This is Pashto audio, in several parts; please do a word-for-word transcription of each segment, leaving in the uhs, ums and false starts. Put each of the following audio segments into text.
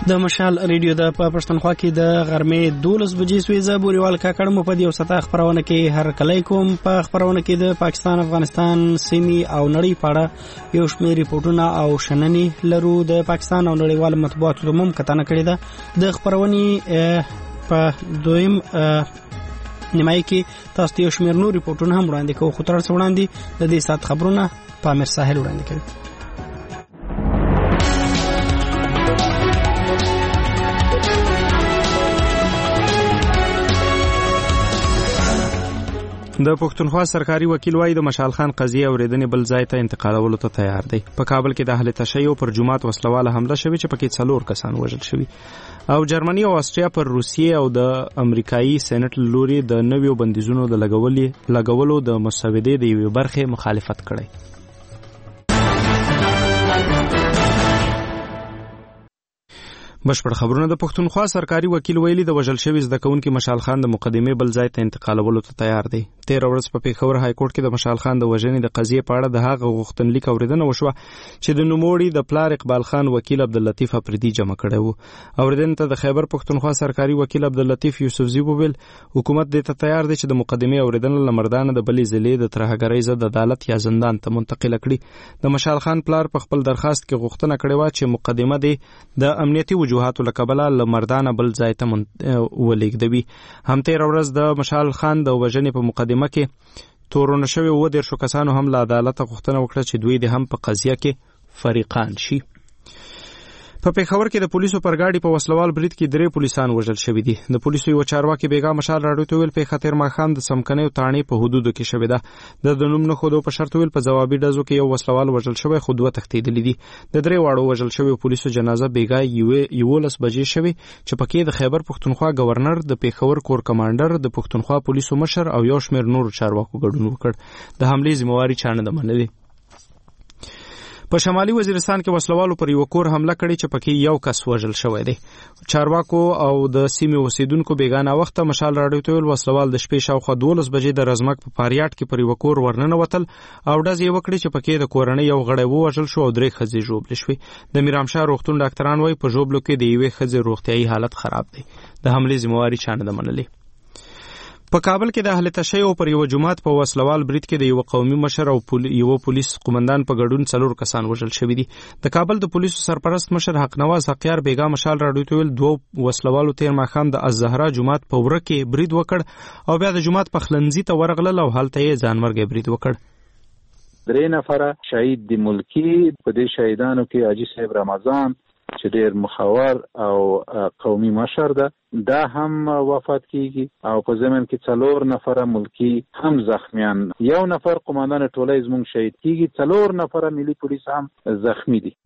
د مشال ریډیو د پښتونخوا کې د غرمې دولس بجې سوي زه بوريوال کاکړ مو په دې وسته خبرونه کې هر کله کوم په خبرونه کې د پاکستان افغانستان سیمي او نړۍ په اړه یو شمېر ریپورتونه او شننې لرو. د پاکستان او نړیوال مطبوعاتو د مم کتنه کړې ده. د خبرونې په دویم نیمای کې تاسو یو شمېر نور ریپورتونه هم وړاندې کوو، خو تر څو وړاندې د دې سات خبرونه په امیر ساحل وړاندې کوي. د پښتونخوا سرکاري وکیل وايي د مشال خان قضیه اوریدنې بل ځای ته انتقالولو ته تیار دی. په کابل کې د اهل تشیع پر جماعت وسلواله حمله شوې چې پکې څلور کسان وژل شوي، او جرمني او استریا پر روسیې او د امریکایي سېنات لوري د نویو بندیزونو د لګولو د مسودې د یوې برخې مخالفت کړی. بشپړ خبرونه. د پښتونخوا سرکاري وکیل ویلي د وژل شوي زده کوونکي مشال خان د مقدمې بل ځای ته انتقالولو ته تیار دی. تېره ورځ په پېښور های کورټ کې د مشال خان د وژنې د قضیې په اړه د هغه غوښتنلیک اوریدنه وشوه چې د نوموړي د پلار اقبال خان وکیل عبداللطیف افریدي جمع کړی و. اوریدنې ته د خیبر پښتونخوا سرکاري وکیل عبداللطیف یوسفزي وویل حکومت دې ته تیار دی چې د مقدمې اوریدنه له مردانه د بلې ضلعې د ترهګرۍ ضد عدالت یا زندان ته منتقله کړي. د مشال خان پلار په خپل درخواست کې غوښتنه کړې وه چې مقدمه دې د امنیتي وجوهاتو له کبله لمردانه بل ځای ته ولېږدوي. هم تېره ورځ د مشال خان د وژنې په مقدمه کې تورونه شوي اووه دېرشو کسانو هم له عدالته غوښتنه وکړه چې دوی دې هم په قضیه کې فریقان شي. په پېښور کې د پولیسو پر ګاډي په وسلوال برید کې درې پولیسان وژل شوي دي. د پولیسو یو چارواکي بیګا مشال راډیو ته ویل پېښه تېر ماښام د څمکنیو تاڼې په حدودو کې شوې ده. د نوم نه ښودو په شرط ویل په ځوابي ډزو کې یو وسلوال وژل شوی، خو دوه تښتېدلي دي. د درې واړو وژل شویو پولیسو جنازه بیګا یولس بجې شوې چې پکې د خیبر پښتونخوا گورنر، د پېښور کور کمانډر، د پښتونخوا پولیسو مشر او یو شمېر نورو چارواکو ګډون وکړ. د حملې ذمہواري چا نه ده منلې. په شمالي وزیرستان کې وسلوالو پر یو کور حمله کړې چې پکې یو کس وژل شوی دی. چارواکو او د سیمې اوسیدونکو بیګانه وخته مشال راډیو ته ویل وسلوال د شپې شاوخوا دولس بجې د رزمک په پاریاټ کې پر یو کور ورننوتل او ډز یې وکړې چې پکې د کورنۍ یو غړی ووژل شو او درې ښځې ژوبلې شوې. د میرامشاه روغتون ډاکټران وایي په ژوبلو کې د یوې ښځې روغتیایي حالت خراب دی. د حملې ذمہواري چا نه ده منلې. په کابل کې د اهل تشیع پر یو جماعت په وسلوال برید کې د یو قومي مشر او یو پولیس قومندان په ګډون څلور کسان وژل شوي دي. د کابل د پولیسو سرپرست مشر حق نواز حقیار بیګا مشال راډیو ته ویل دوه وسلوالو تېر ماښام د الزهرا جومات په وره کې برید وکړ او بیا د جومات په خلنځي ته ورغلل او هلته یې ځانمرګی برید وکړ. درې نفره شهید دي ملکی. په دې شهیدانو کې حاجي صاحب رمضان چې ډېر مخور او قومي مشر ده، دا هم وفات کیږي او په ضمن کې څلور نفره ملکی هم زخمیان. یو نفر قومندان ټولۍ زموږ شهید کیږي، څلور نفره ملي پولیس هم زخمی دي.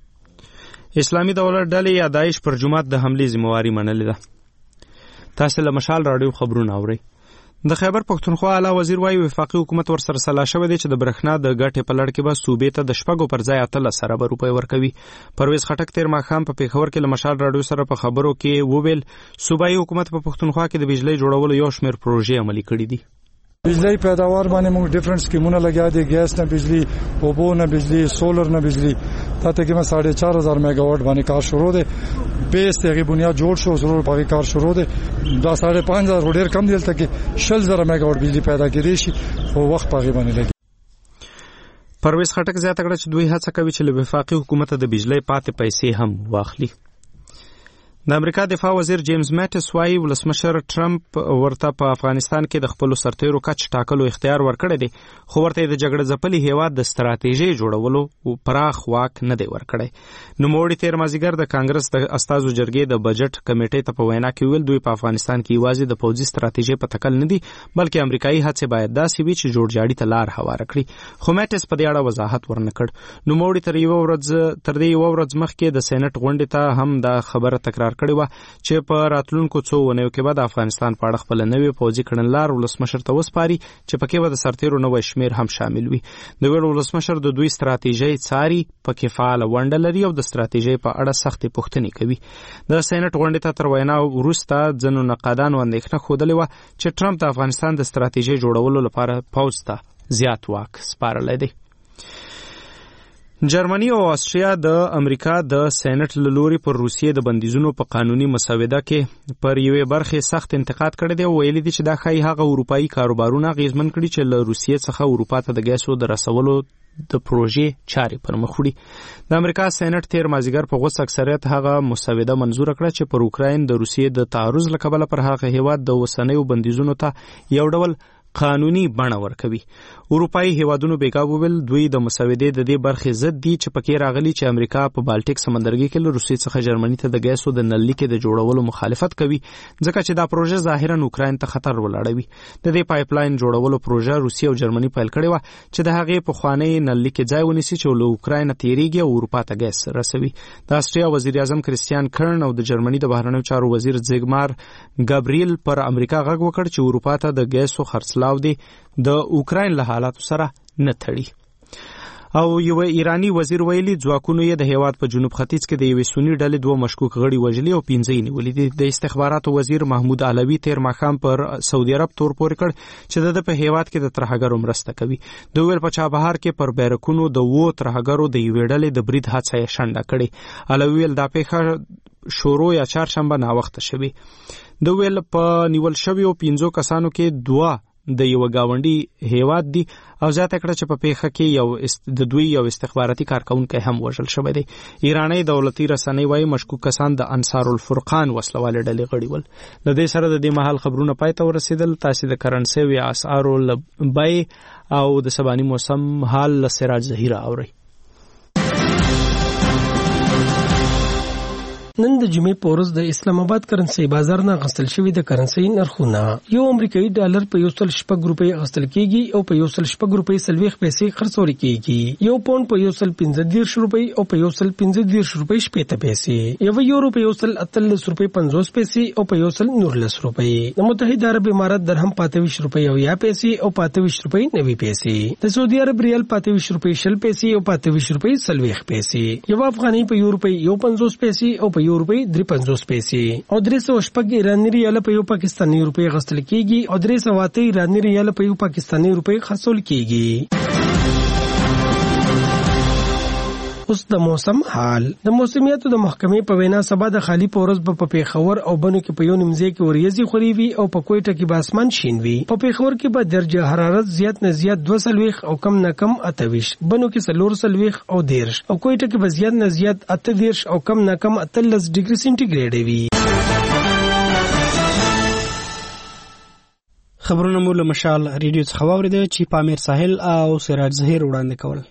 اسلامي دولت ډلې یا داعش پر جماعت د حملې ذمہواري منلې ده. تاسو له مشال راډیو خبرونه اورئ. د خیبر پښتونخوا اعلی وزیر وايي وفاقي حکومت ورسره سلا شوی دی چې د برېښنا د ګټې په لړ کې به صوبې ته د شپږو پر ځای اتلس اربه روپۍ ورکوي. پرویز خټک تېر ماښام په پېښور کې له مشال راډیو سره په خبرو کې وویل صوبایي حکومت په پښتونخوا کې د بجلۍ جوړولو یو شمېر پروژې عملي کړي دي. بجلی پیداوار باندې موږ ډیفرنٹ سکیمونه لګیا دي. ګیس نه بجلی، اوبو نه بجلی، سولر نه بجلی. دا تقریبا ساڑھے چار ہزار میگا واٹ باندې کار شروع دی. بیس ته بنیاد جوړ شو، ضرور په کار شروع دی. دا ساڑھے پانچ هزار ډیر کم دی چې شل زره میگا واٹ بجلی پیدا کړي شي او وخت په باندې لګي. پرویز خټک زیاته کړه چې دوی هڅه کوي چې له وفاقي حکومت د بجلی پاتې پیسې هم واخلي. د امریکا دفاع وزیر جیمز میټس وايي ولسمشر ټرمپ ورته په افغانستان کې د خپل سرتیرو کچ ټاکلو اختیار ورکړی دی، خو ورته د جګړه ځپلي هیواد د ستراتیژۍ جوړولو پراخ واک نه دی ورکړی. نوموړي تېر مازدیګر د کانګرس د استازو جرګې د بجټ کمیټې ته په وینا کې ویل دوی په افغانستان کې یوازې د پوځي ستراتیژۍ په تکل نه دي بلکې امریکایي هڅې باید داسې وي چې جوړجاړي ته لار هواره کړي. خو میټس په دې اړه وضاحت ورنه کړ. نوموړي تر یوه ورځ تر دې یوه ورځ مخکې د سېنات غونډې ته هم دا خبره تکرار کړې وه چې په راتلونکو څو اونیو کې به د افغانستان په اړه خپله نوې پوځي کړنلار ولسمشر ته وسپاري چې پکې به د سرتیرو نوی شمېر هم شامل وي. د ویل ولسمشر د دوی ستراتیژۍ څاري، پکې فعاله ونډه لري او د ستراتیژۍ په اړه سختې پوښتنې کوي. د سېنات غونډې ته تر وینا وروسته ځینو نقادانو اندېښنه ښودلې وه چې ټرمپ د افغانستان د ستراتیژۍ جوړولو لپاره پوځ ته زیات واک سپارلی دی. جرمني او استریا د امریکا د سېنات له لوري پر روسیې د بندیزونو په قانوني مسوده کې پر یوې برخې سخت انتقاد کړی دی او ویلي دي چې دا ښایي هغه اروپایي کاروبارونه اغېزمن کړي چې له روسیې څخه اروپا ته د ګیسو د رسولو د پروژې چارې پر مخ وړي. د امریکا سېنات تیر مازیګر په غوڅ اکثریت هغه مسوده منظور کړه چې پر اوکراین د روسیې د تعرض له کبله پر هغه هیواد د وسنیو بندیزونو ته یو ډول قانوني بڼه ورکوي. اروپایي هیوادونو بیګا وویل دوی د مسودې د دې برخې ضد دي چې پکې راغلي چې امریکا په بالټیک سمندرګي کې له روسیې څخه جرمني ته د ګیسو د نل لیکې د جوړولو مخالفت کوي ځکه چې دا پروژه ظاهرا اوکراین ته خطر ولاړوي. د دې پایپ لاین جوړولو پروژه روسیې او جرمني پیل کړې وه چې د هغې پخوانۍ نل لیکې ځای ونیسي چې له اوکراین تیریږي او اروپا ته ګیس رسوي. د استریا وزیر اعظم کریستیان کرن او د جرمني د بهرنیو چارو وزیر زیګمار ګابریل پر امریکا غږ وکړ چې اروپا ته د ګیسو خرڅلاو دی د اوکراین له حالاتو سره نه تړي. او یو ایرانی وزیر ویلي ځواکونو یې د هیواد په جنوب ختیځ کې د یوې سنی ډلې دوه مشکوک غړي وژلي او پنځه یې نیولي دي. د استخباراتو وزیر محمود علوي تیر ماښام پر سعودي عرب تور پورې کړ چې د په هیواد کې د ترهګرو مرسته کوي. د ویل په چابهار کې پر بیرکونو د وو ترهګرو د یوې ډلې د برید حادثه یې شنډه کړې. علوي ویل دا پیښه شروع یا چهارشنبه ناوخته شوې. د ویل په نیول شویو پنځو کسانو کې دوه د یو گاونډي هیواد دي او زیاته کړه چې په پیښه کې یو است... د دوی یو استخباراتي کارکونکي هم وژل شوی دی. ایرانی دولتي رسنۍ وايي مشکوک کسان د انصار الفرقان وسلواله ډلې غړي ول. د دې سره د دې مهال خبرونه پای ته ورسېدل. تاسو د کرنسي وی اسعارو لبای او د سباني موسم حال له سراج ظهیره اوري. نن د جمعې په ورځ د اسلام آباد کرنسي بازار نه غستل شوی د کرنسي نرخونه یو امریکایي ډالر په یو سل شپږ روپۍ غستل کیږي او په یو سل شپږ روپۍ سلويخ پیسې خرڅول کیږي. یو پاوند په یو سل پنځه دیرش روپۍ او په یو سل پنځه دیرش روپۍ شپېته پیسې. یو یورو په یو سل اتلس روپۍ پنځوس پیسې او په یو سل نورلس روپۍ. د متحده عرب امارات درهم پاتويش روپۍ او یا پیسې او پاتويش روپۍ نوي پیسې. د سعودي عرب ریال پاتويش روپۍ شل پیسې او پاتويش روپۍ سلويخ پیسې. یو افغاني په یو روپۍ یو پنځوس پیسې او په یو روپۍ درې پنځوس پیسې او درې سوه شپږ ایراني ریال په یو پاکستاني روپۍ غستل کیږي او درې سوه اته ایراني ریال په یو پاکستاني روپۍ خرڅول کیږي. اوس د موسم حال. د موسمیاتو د محکمې په وینا سبا د خالی پورز په پیښور او بنو کې په یو نیمځای کې وریځي خوري وي او په کوټه کې به اسمان شین وي. په پیښور کې به درجه حرارت زیات نه زیات دوه سلويخ او کم نه کم اتويش، بنو کې څلور سلويخ او دیرش او کوټه کې به زیات نه زیات اته دیرش او کم نه کم اتلس ډیګري سنټیګریډ وي. خبرونه مو له مشال ریډیو څخه واوریدل چې پامیر ساحل او سراج ظهیر وړاندې کول.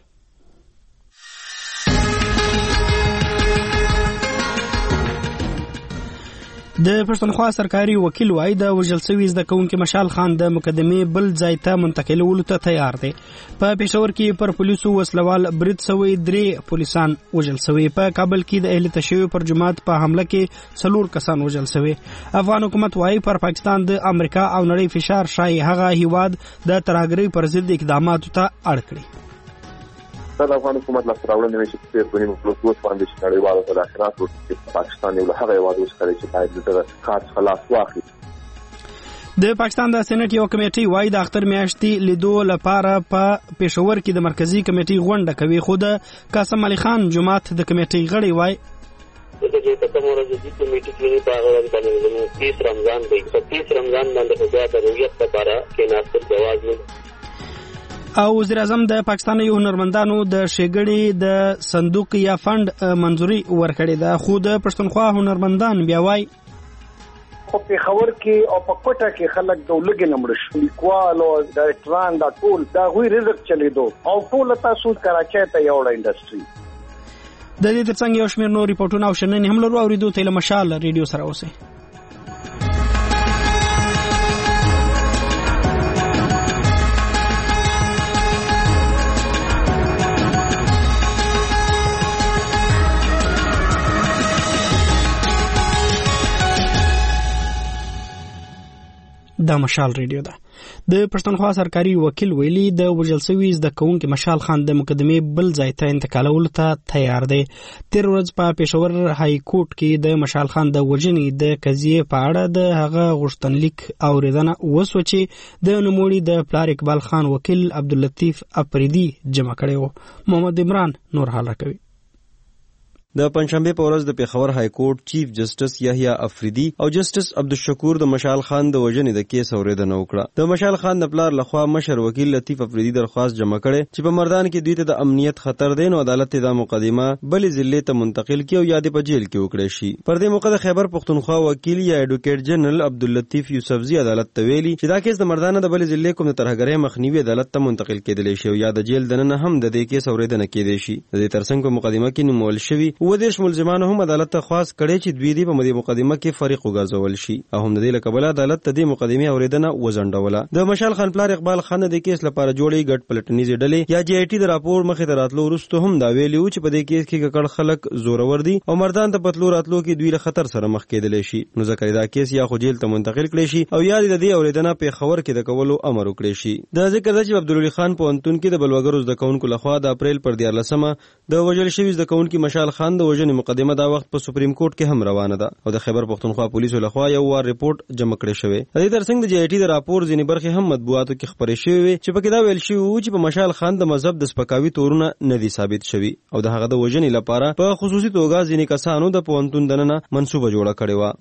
د پښتونخوا سرکاري وکیل وايي د وژل شوي زده کوونکي مشال خان د مقدمې بل ځای ته منتقلولو ته تیار دی. په پېښور کې پر پولیسو وسلوال برید شوی، درې پولیسان وژل شوي. په کابل کې د اهل تشیع پر جماعت په حمله کې څلور کسان وژل شوي. افغان حکومت وايي پر پاکستان د امریکا او نړۍ فشار شای هغه هیواد د ترهګرۍ پر ضد اقداماتو ته اړ کړي. د افغان حکومت لاسته راوړنې چې په پریم پروسس باندې چې نړیوالو تداخلات وکړي چې پاکستان یو له هغه هیوادونو څخه چې باید دغه کار خلاص واخلي. د پاکستان د سېنات یو کمیټي وايي د اختر میاشتې لیدو لپاره په پېښور کې د مرکزی کمیټي غونډه کوي، خو د قاسم علي خان جماعت د کمیټي غړي وايي دغه چې په کومه ورځ د کمیټي کې په هغه ورځ باندې تیس رمضان دی په تیس رمضان باندې خدای د رویت لپاره کې ناستل جواز نه. او وزیر اعظم د پاکستاني هنرمندانو د شګړې د صندوق یا فند منځوري ورکړې ده، خو د پښتونخوا هنرمندان بیا وايي خو په خبر کې او په کوټه کې خلک د لګي نمړ شو، لیکوال او ډایرکټران دا ټول دا غوي رزق چلیدو او ټول تاسو کراچۍ ته یو انډستری. د دې ترڅنګ یو شمېر نور ریپورتونه او شننې هم لرو. اوریدو ته له مشال ریډیو سره اوسئ. د مشال ریډیو ده. د پښتونخوا سرکاري وکیل ویلي د وژل شوي زده کوونکي مشال خان د مقدمې بل ځای ته انتقالولو ته تیار دی. تیر ورځ په پېښور های کورټ کې د مشال خان د وژنې د قضیې په اړه د هغه غوښتنلیک اورېدنه وسوه چې د نوموړي د پلار اقبال خان وکیل عبداللطیف افریدي جمع کړی و. محمد عمران نور حال راکوي. د پنځشنبه په ورځ د پېښور های کورټ چیف جسټس یحیی افریدي او جسټس عبدالشکور د مشال خان د وژنې د کیس اورېدنه وکړه. د مشال خان د پلار لخوا مشر وکیل لطیف افریدي درخواست جمع کړي چې په مردان کې دوی ته د امنیت خطر دی نو عدالت دا مقدمه بلې ضلع ته منتقل کړي او یا د په جیل کې وکړي شي. پر دې موقع د خیبر پښتونخوا وکیل یا ایډوکیټ جنرال عبداللطیف یوسفزي عدالت ته ویلي چې دا کیس د مردان د بلې ضلع کوم د ترهګرۍ مخنیوي عدالت ته منتقل کېدلی شي او یا د جیل دننه هم د دې کیس اورېدنه کېدی شي. د دې ترڅنګ په مقدمه کې نومول شوي اووه دېرش ملزمانو هم عدالت ته خواست کړي چې دوی دې په مدې مقدمه کې فریق وګرځول شي او هم د دې له کبله عدالت ته دې مقدمې اورېدنه وځنډوله. د مشال خان پلار اقبال خان د کیس لپاره جوړې ګډ پلټنیزې ډلې یا جی آی ټي د راپور مخې ته راتلو وروسته هم دا ویلي و چې په دې کیس کې ککړ خلک زورور دي او مردان ته په تلو راتلو کې دوی له خطر سره مخ کېدلی شي. نو ځکه دا کیس یا خو جیل ته منتقل کړي شي او یا د دې اورېدنه پېښور کې د کولو امر وکړي شي. د ذکر ده چې عبدالولي خان پوهنتون کې د بلوګرو زده کوونکو لخوا د اپریل پر دیارلسمه د وژل شوي زده کوونکي مشال خان د وژنې مقدمه دا وخت په سپریم کورټ کې هم روانه ده او د خیبر پښتونخوا پولیسو لخوا یو وار ریپورت جمع کړی شوی. د دې ترڅنګ د جی آی ټي د راپور ځینې برخې هم مطبوعاتو کې خپرې شوې وي چې پکې دا ویل شوي وو چې په مشال خان د مذهب د سپکاوي تورونه نه دي ثابت شوي او د هغه د وژنې لپاره په خصوصي توګه ځینې کسانو د پوهنتون دننه منصوبه جوړه کړې وه.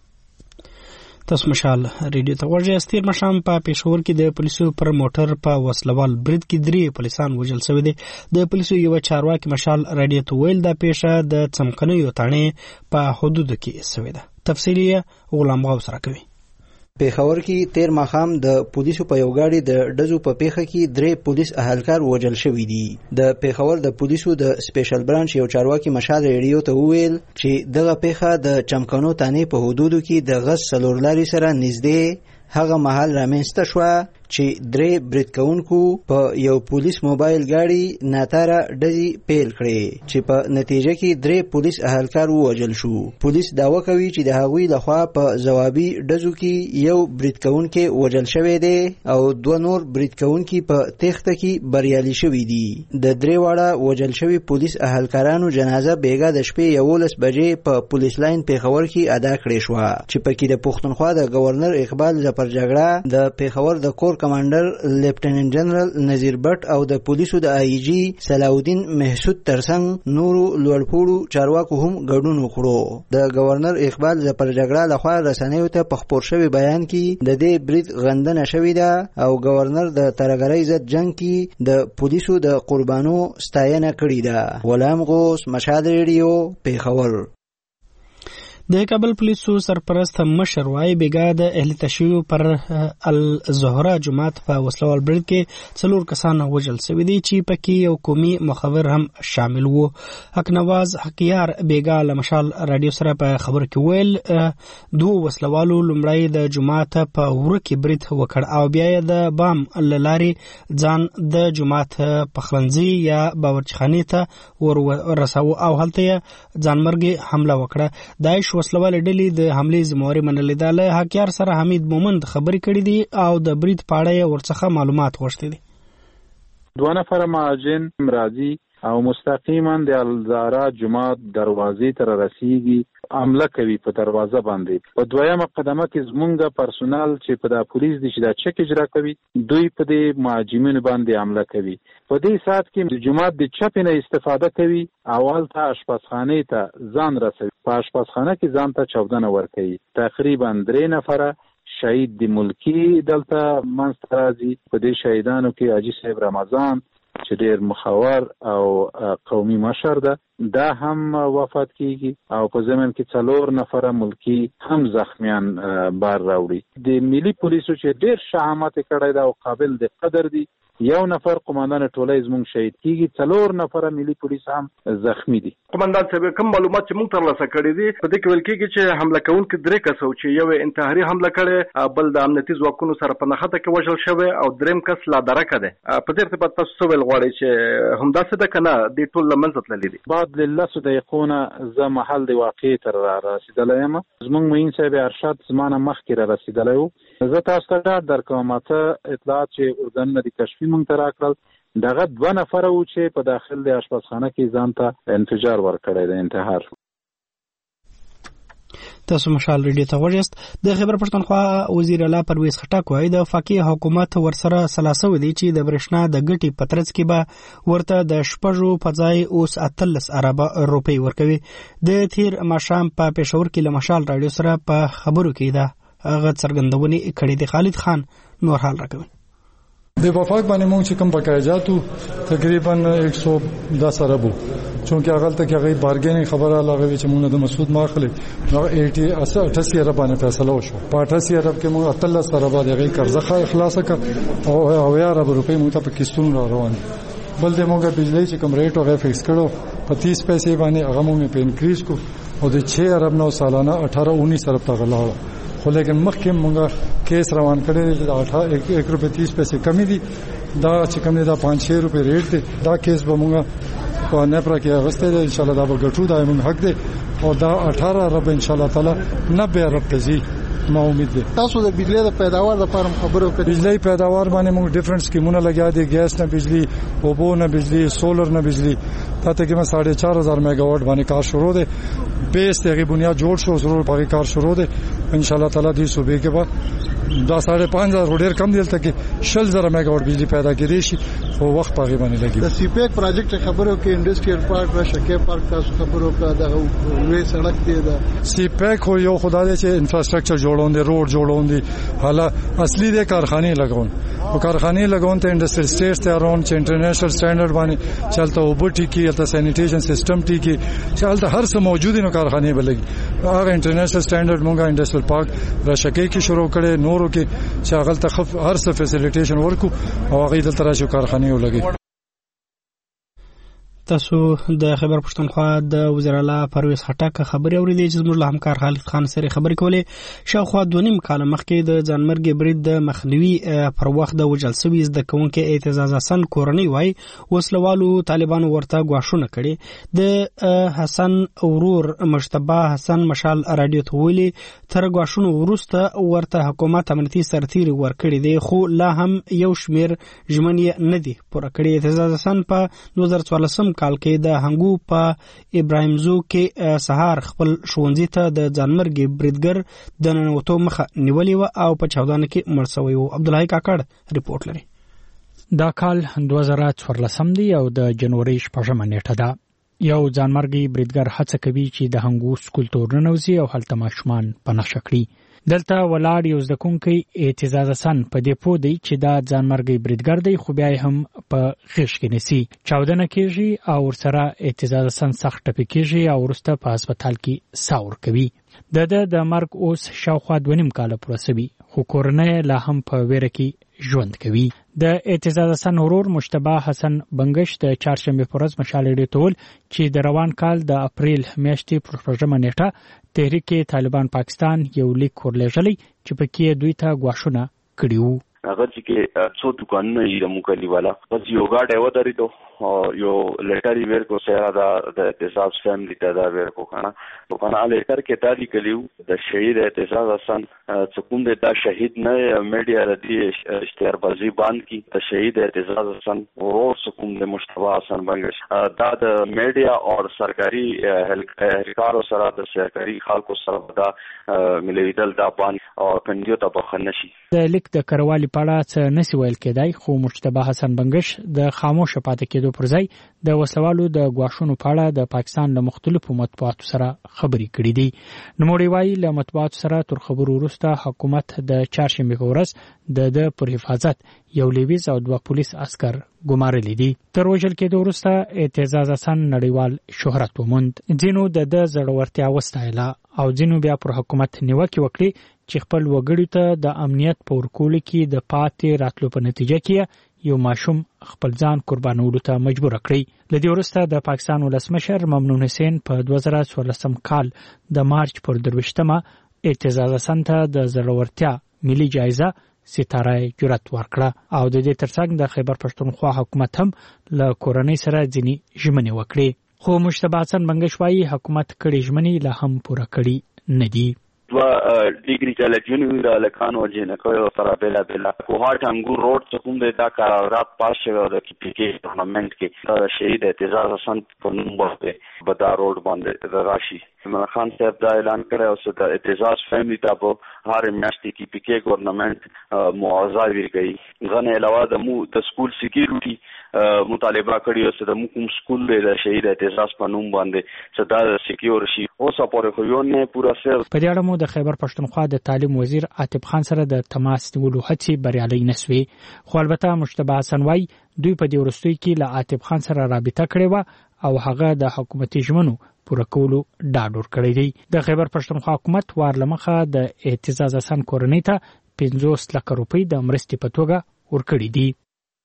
تاسو مشال ریډیو ته ورځي. استیر مشام په پېښور کې د پولیسو پر موټر په وسلوال برید کې درې پولیسان وژل شوي دي. د پولیسو یو چارواکي مشال رادیو ته ویل دا پیښه د څمکنیو تاڼې په حدودو کې شوې ده. تفصیلي غلام غوث راکوي. پېښور کې تیر ماښام د پولیسو په یو ګاډي د ډزو په پیښه کې درې پولیس اهلکار وژل شوي دي. د پېښور د پولیسو د سپیشل برانچ یو چارواکي مشال ریډیو ته وویل چې دغه پیښه د چمکنو تانې په حدودو کې د غز څلور لارې سره نږدې هغه مهال رامنځته شوه چې درې برید کوونکو په یو پولیس موبایل ګاډي ناتاره ډزې پیل کړې چې په نتیجه کې درې پولیس اهلکار ووژل شو. پولیس دعوه کوي چې د هغوی لخوا په ځوابي ډزو کې یو برید کوونکی وژل شوی دی او دوه نور برید کوونکي په تېښته کې بریالي شوي دي. د درې واړه وژل شوي پولیس اهلکارانو جنازه بیګا د شپې یولس بجې په پولیس لاین پېښور کې ادا کړې شوه چې پکې د پښتونخوا د گورنر اقبال ظفر جګړه د پېښور د کور کمانډر لیفټیننټ جنرال نذیر بټ او د پولیسو د آی جی صلاح الدین محسود ترڅنګ نورو لوړپوړو چارواکو هم ګډون وکړو. د گورنر اقبال ظفر جګړه لخوا رسنیو ته په خپور شوي بیان کې د دې برید غندنه شوې ده او گورنر د ترهګرۍ ضد جنگ کې د پولیسو د قربانو ستاینه کړې ده. غلام غوث، مشال ریډیو، پېښور. د کابل پولیسو سرپرست مشر وای بیګا د اهل تشیع پر الزهره جماعت په وسلوال برید کې څلور کسان وژل شوي دي چې پکې یو قومي مخبر هم شامل وو. حق نواز حقیار بیګا له مشال رادیو سره په خبر کې ویل دوه وسلوالو لومړی د جماعت په وره کې برید وکړ او بیا یې د بام لارې ځان د جماعت پخلنځي یا باورچخانې ته ور رساو او هلته یې ځانمرګي حمله وکړه. داعش وسلوال ډلې د حملې ذمہواري منلې ده. له حقیار سره حمید مومند خبرې کړې دي او د برید په اړه ورڅخه معلومات غوښتي دي. دوه نفر مهاجن راځي او مستقیما د الزهره جماعت دروازې ته رسیږي، حمله کوي په دروازه باندې. په دویمه قدمه کې زمونږ پرسونل چې په د پولیس دي چې دا چک اجرا کوي دوی په دې مهاجمینو باندې حمله کوي. په دې سات کې د جماعت د چپ نه استفاده کوي، اول ته اشپزخانه ته ځان رسوي، په اشپزخانه کې ځان ته چاودنه ورکوي. تقریبا درې نفره شهید د ملکی دلته منځته راځي. په دې شهیدانو کې حاجي صاحب رمضان چې ډېر مخور او قومي مشر ده دا هم وفات کیږي او په زمن کې څلور نفره ملکی هم زخمیان بار راوړي. د ملي پولیسو چې ډېر شهامت کړی دا او قابل د قدر دي، یو نفر قومندان ټولۍ زموږ شهید کیږي، څلور نفره ملي پولیس هم زخمی دي. قومندان صاحب کوم معلومات چې موږ ترلاسه کړي دي په دې کې ویل کېږي چې حمله کوونکي درې کس وو چې یو انتحاري حمله کړې، بل د امنیتي ځواکونو سره په نښته کې وژل شوی او دریم کس لا درکه ده. په دې ارتباط تاسو څه ویل غواړئ چې همداسې ده که نه دې ټول له منځه تللي دي؟ بعد له لسو دقیقو نه زه محل د واقعې ته را رسېدلی یم. زموږ معین صاحب ارشد زما نه مخکې را رسېدلی و زه تاسو ته ډاډ درکوم ته اطلاعات چې اردن د کشفي مونږ ته راکړل دغه دوه نفر وو چې په داخل د آشپزخانه کې ځان ته انفجار ورکړی د انتحار. تاسو مشال ریډیو ته وژست د خیبر پښتونخوا وزیر اعلی پرویز خټک وایي د فقيه حکومت ورسره سلاسه ودی چې د برښنا د ګټي پترڅ کې به ورته د شپږو فضای اوس اتلس اربه روپی ورکوي. د تیر ماشام په پېښور کې له مشال رادیو سره په خبرو کې ده هغه څرګندونې کړې دي. خالد خان نور حال راکوي. د وفاق باندې مونږ چې کوم بقایجاتو تقریبا एक सौ दस ارب چونکه هغه ته کې هغه بارګینګ خبره لغوي چې مونږ د مسعود ماخله نو اسی ارب باندې فیصله وشو. په اسی ارب کې مونږ اتلس ارب د قرضه خلاص کړ او او ارب روپۍ مونږ ته په کیستون را روان. بل د مونږه بجلی چې کوم ریټ هغه فکس کړو په तीस پیسې باندې هغه مونږ په انکریز کو او د छह ارب نو سالانه अठारह उन्नीस ارب ته غلاړو. خو لیکن مخکې مونږه کیس روان کړی دی د एक रुपए तीस पैसे کمی دي دا چې کم دي دا पाँच छह रुपए ریټ دی. دا کیس به مونږه په نپرا کې اغسته دی ان شاء الله دا به ګټو دا مونږ حق دی او دا अठारह ارب ان شاء الله تعالی नब्बे ارب ته زی ما امید دی. تاسو د بجلی د پیداوار لپاره خبرو کړئ. بجلی پیداوار باندې موږ ډیفرنٹ سکیمونه لګیا دي. ګیس نه بجلی، اوبو نه بجلی، سولر نه بجلی. تا تقریبا साढ़े चार हज़ार मेगावाट باندې کار شروع دی. بیس ته بنیاد جوړ شو، ضرور باقي کار شروع دی ان شاء الله تعالی دې صوبې کې بعد دا साढ़े पाँच हज़ार ډیر کم دی تل کې شل زره میگاواټ بجلی پیدا کړي شي او وخت پاغي باندې لګي. د سی پیک پروجیکټ خبرو کې انډستریال پارک را شکه پارک تاسو خبرو کې دا لوی سړک دی. دا سی پیک خو یو خدای چې انفراستراکچر جوړون دي، روډ جوړون دي، حالا اصلي د کارخانه لګون او کارخانه لګون ته انډستریال سټیټس ته اراوند چې انټرنیشنل سټانډرډ باندې چلته او بوټي کې یا سانیټیشن سیستم ټی کې چلته هر څه موجود نو کارخانه بلګي. هغه انټرنیشنل سټانډرډ مونږه انډستریال پارک را شکه کې شروع کړي، نورو کې چې هغه تخف هر څه فیسیلیټیشن ورکو او هغه د تراشو کارخانه ولګي. تاسو د خبر پښتونخوا د وزیر اعلی پرویز خټک خبري اوریدي چې زموږ له همکار خالد خان سره خبرې کولې. شاوخوا دونیم کال مخکې د ځانمرګ برید د مخنیوي پر وخت د وجل سوي د کوونکې اعتزاز حسن کورنۍ وای وسلوالو طالبانو ورته غواښونه کړي. د حسن ورور مجتبی حسن مشال رادیو ته ویلي تر غواښونو ورسته ورته حکومت امنیتي سرتیر ورکړي دي خو لا هم یو شمیر ژمنې نه دي پوره کړي. اعتزاز حسن په دوه هزار څوارلس کال کې د هنګو په ابراهیم زو کې سهار خپل ښوونځي ته د ځانمرګ بریدګر د ننوتو مخه نیولې و او په چاودنه کې مړ شوی و. عبدالحی کاکړ ریپورت لري. دا کال دوه هزار څوارلس دی او د جنوري شپږمه نیټه ده. یو ځانمرګ بریدګر هڅه کوي چې د هنګو سکول ته ورننوځي او هلته ماشومان په نښه کړي. دلته ولاړ یو زده کوونکی اعتزاز حسن په دې پوه دی چې دا ځانمرګ بریدګر دی خو بیا هم په غیږ کې نیسي. چاودنه کېږي او ورسره اعتزاز حسن سخت ټپي کېږي او وروسته په هسپتال کې ساه ورکوي. د ده د مرګ اوس شاوخوا دوه نیم کاله پوره سوي خو کورنۍ لا هم په ویره کې ژوند کوي. د اعتزاز حسن ورور مجتبی حسن بنگش د چهارشنبه په ورځ مشال ریډیو ته ویل چې د روان کال د اپریل میاشتې پر شپږمه نیټه تحریک طالبان پاکستان یو لیک ورلېږلی چې پکې دوی ته غواښونه کړي وو. هغه چې څو دکانونه یې د موکلی والا بس یو گاډ یو درېدو یو لیټر یې ورکو سره دا د اعتزاز فیملی ته دا ورکو کنه نو کنه لیټر کې تا لیکلیو د شهید اعتزاز حسن څکوم د دا شهید نه میډیا ردی اشتهار بازی باندې کی د شهید اعتزاز حسن ورور څکوم د مجتبی حسن بنگش دا د میډیا او سرکاري اهلکارو سره د سرکاري خلکو سره دا مليدل دا باندې او پندیو ته بخنشي. د لیک د کروالي پاړه څه نسی ویل کېدای خو مجتبی حسن بنگش د خاموش پاتې کېدو پر ځای د وسلوالو د غواښونو په اړه د پاکستان له مختلفو مطبوعاتو سره خبرې کړې دي. نوموړي وایي له مطبوعاتو سره تر خبرو وروسته حکومت د چهارشنبې په ورځ د ده پر حفاظت یو لیویز او دوه پولیس عسکر ګمارلي دي. تر وژل کېدو وروسته اعتزاز حسن نړیوال شهرت وموند. ځینو د ده زړورتیا وستایله او ځینو بیا پر حکومت نیوکې وکړي چې خپل وګړو ته د امنیت په ورکولو کې د پاتې راتلو په نتیجه کې یو ماشوم خپل ځان قربانولو ته مجبور کړی. له دې وروسته د پاکستان ولسمشر ممنون حسین په دوه زره څوارلسم کال د مارچ پر درویشتمه اعتزاز حسن ته د زړورتیا ملي جایزه ستاره جرأت ورکړه او د دې ترڅنګ د خیبر پښتونخوا حکومت هم له کورنۍ سره ځینې ژمنې وکړې خو مجتبی حسن بنگش وایي حکومت کړي ژمنې لا هم پوره کړي نه دي. دوا ډیګری کالجونه را لکانو جنکو سره بلا بلا کوهات انګور روډ څخه کوم د دا قرارداد پاس شوی د کی پی کې ټورنمنت کې دا شهید اعتزاز حسن په نوم باندې بدا روډ باندې راشي عمران خان صاحب دا اعلان کړی او د اعتزاز فیملی ته په هر میاشتې کې پی کې ګورنمنت معاوضه ورکړي غنه علاوه د مو د سکول سکیورټي مطالبه کړی او د مو کوم سکول د شهید اعتزاز په نوم باندې چې دا سکیور شي او سپورې خو یو نه پورا سر په دې اړه مو د خیبر پښتونخوا د تعلیم وزیر عاطف خان سره د تماس نیولو هڅې بریالۍ نسوي خو البته مجتبی حسن وای دوی په دې وروستیو کې له عاطف خان سره رابطه کړې و او هغه د حکومتي ژمنو پوره کولو ډاډ ورکړی دی د خیبر پښتونخوا حکومت وارلمخه د اعتزاز حسن کورنۍ ته پنځوس لک روپۍ د مرستې په توګه ورکړي دي.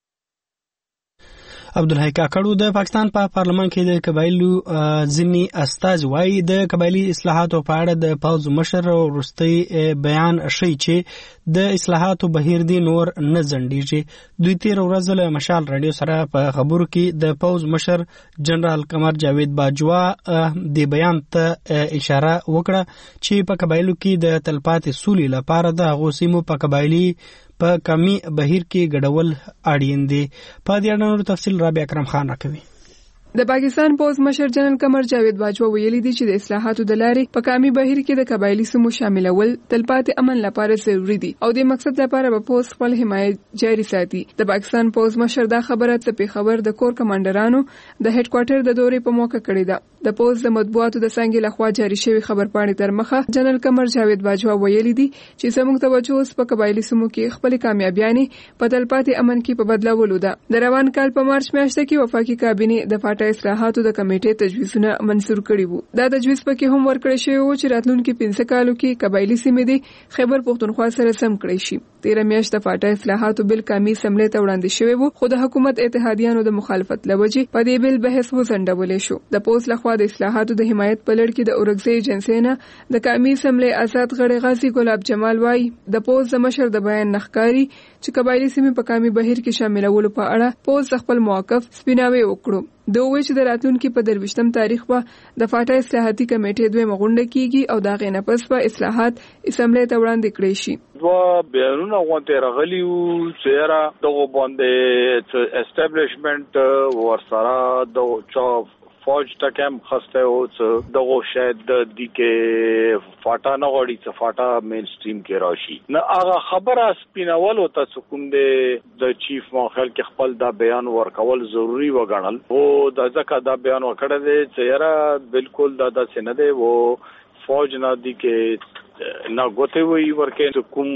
عبدالحی کاکړو د پاکستان په پا پارلمان کې د قبایلو ځینی استاذ وایي د قبایلی اصلاحاتو په اړه د پوز مشر ورستي بیان شي چې د اصلاحاتو بهیر دي نور نه ځنډيږي. دوی تیر ورځ له مشال رادیو سره په خبرو کې د پوز مشر جنرال قمر جاوید باجوا د بیان ته اشاره وکړه چې په قبایلو کې د تلپاتې سولې لپاره د غوسیمو په قبایلی په کمی بهیر کې ګډول اړین دي. په دې اړه نور تفصیل رابع اکرم خان راکوي. د پاکستان پوز مشر جنرال قمر جاوید باجوا ویلي دي چې د اصلاحاتو د لارې په کمی بهیر کې د قبایلی سمو شاملول تلپاتې امن لپاره ضروری دي او د مقصد لپاره به پوز خپل حمایت جاری ساتي. د پاکستان پوز مشر دا خبره ته په خبر د کور کمانډرانو د هډ کوارټر د دورې په موقع کړې ده. د پوز د مطبوعاتو د څنګه لخوا جاری شوی خبرپاڼې تر مخه جنرال قمر جاوید باجوا ویلي دي چې زموږ توجه اوس په قبایلی سمو کې خپل کامیابیانې په تلپاتې امن کې په بدلولو ده. د روان کال په مارچ میاشت کې وفاقي کابینه د فاټا اصلاحاتو د کمیټې تجویزونه منظور کړي وو. دا تجویز پکې هم ورکړی شوی و چې راتلونکي پنځه کالو کې قبایلی سیمې د خیبر پښتونخوا سره سم کړی شي. تیر میاشت د فاټا اصلاحاتو بل کمی سملې ته وړاندې شوی وو خو د حکومت اتحادیانو د مخالفت لوجې په دې بل بحث وزندولې شو. د پوز لخوا د اصلاحاتو د حمایت په لړ کې د اورګزی ایجنسی نه د کمی سملې آزاد غړي غازی ګلاب جمال وای د پوز د مشر د بیان نخکاری چې قبایلی سیمې په کمی بهیر کې شاملولو په اړه پوز خپل موقف سپیناوي وکړو. دوی چې د راتلونکي په درویشتم تاریخ به د فاټا اصلاحاتي کمیټې دوی مغونډه کیږي او دا غي نه پس په اصلاحات اسمبلی ته وړاندې کړي شي. دوا بیرونه غونډه راغلی او چې را دغه باندې اسټابلیشمنت ورسره د چاف فوج تکم خسته او چې دغه شاید د دې کې فاټا نه غوړي چې فاټا مین سټریم کې راشي نه هغه خبره سپینول او تاسو کوم د چیف ماخل کې خپل دا بیان ورکول ضروری وګڼل او د ځکه دا بیان وکړه دې چې را بالکل دا د سینه دی او فوج نه دی کې نه غوته وي ورکه کوم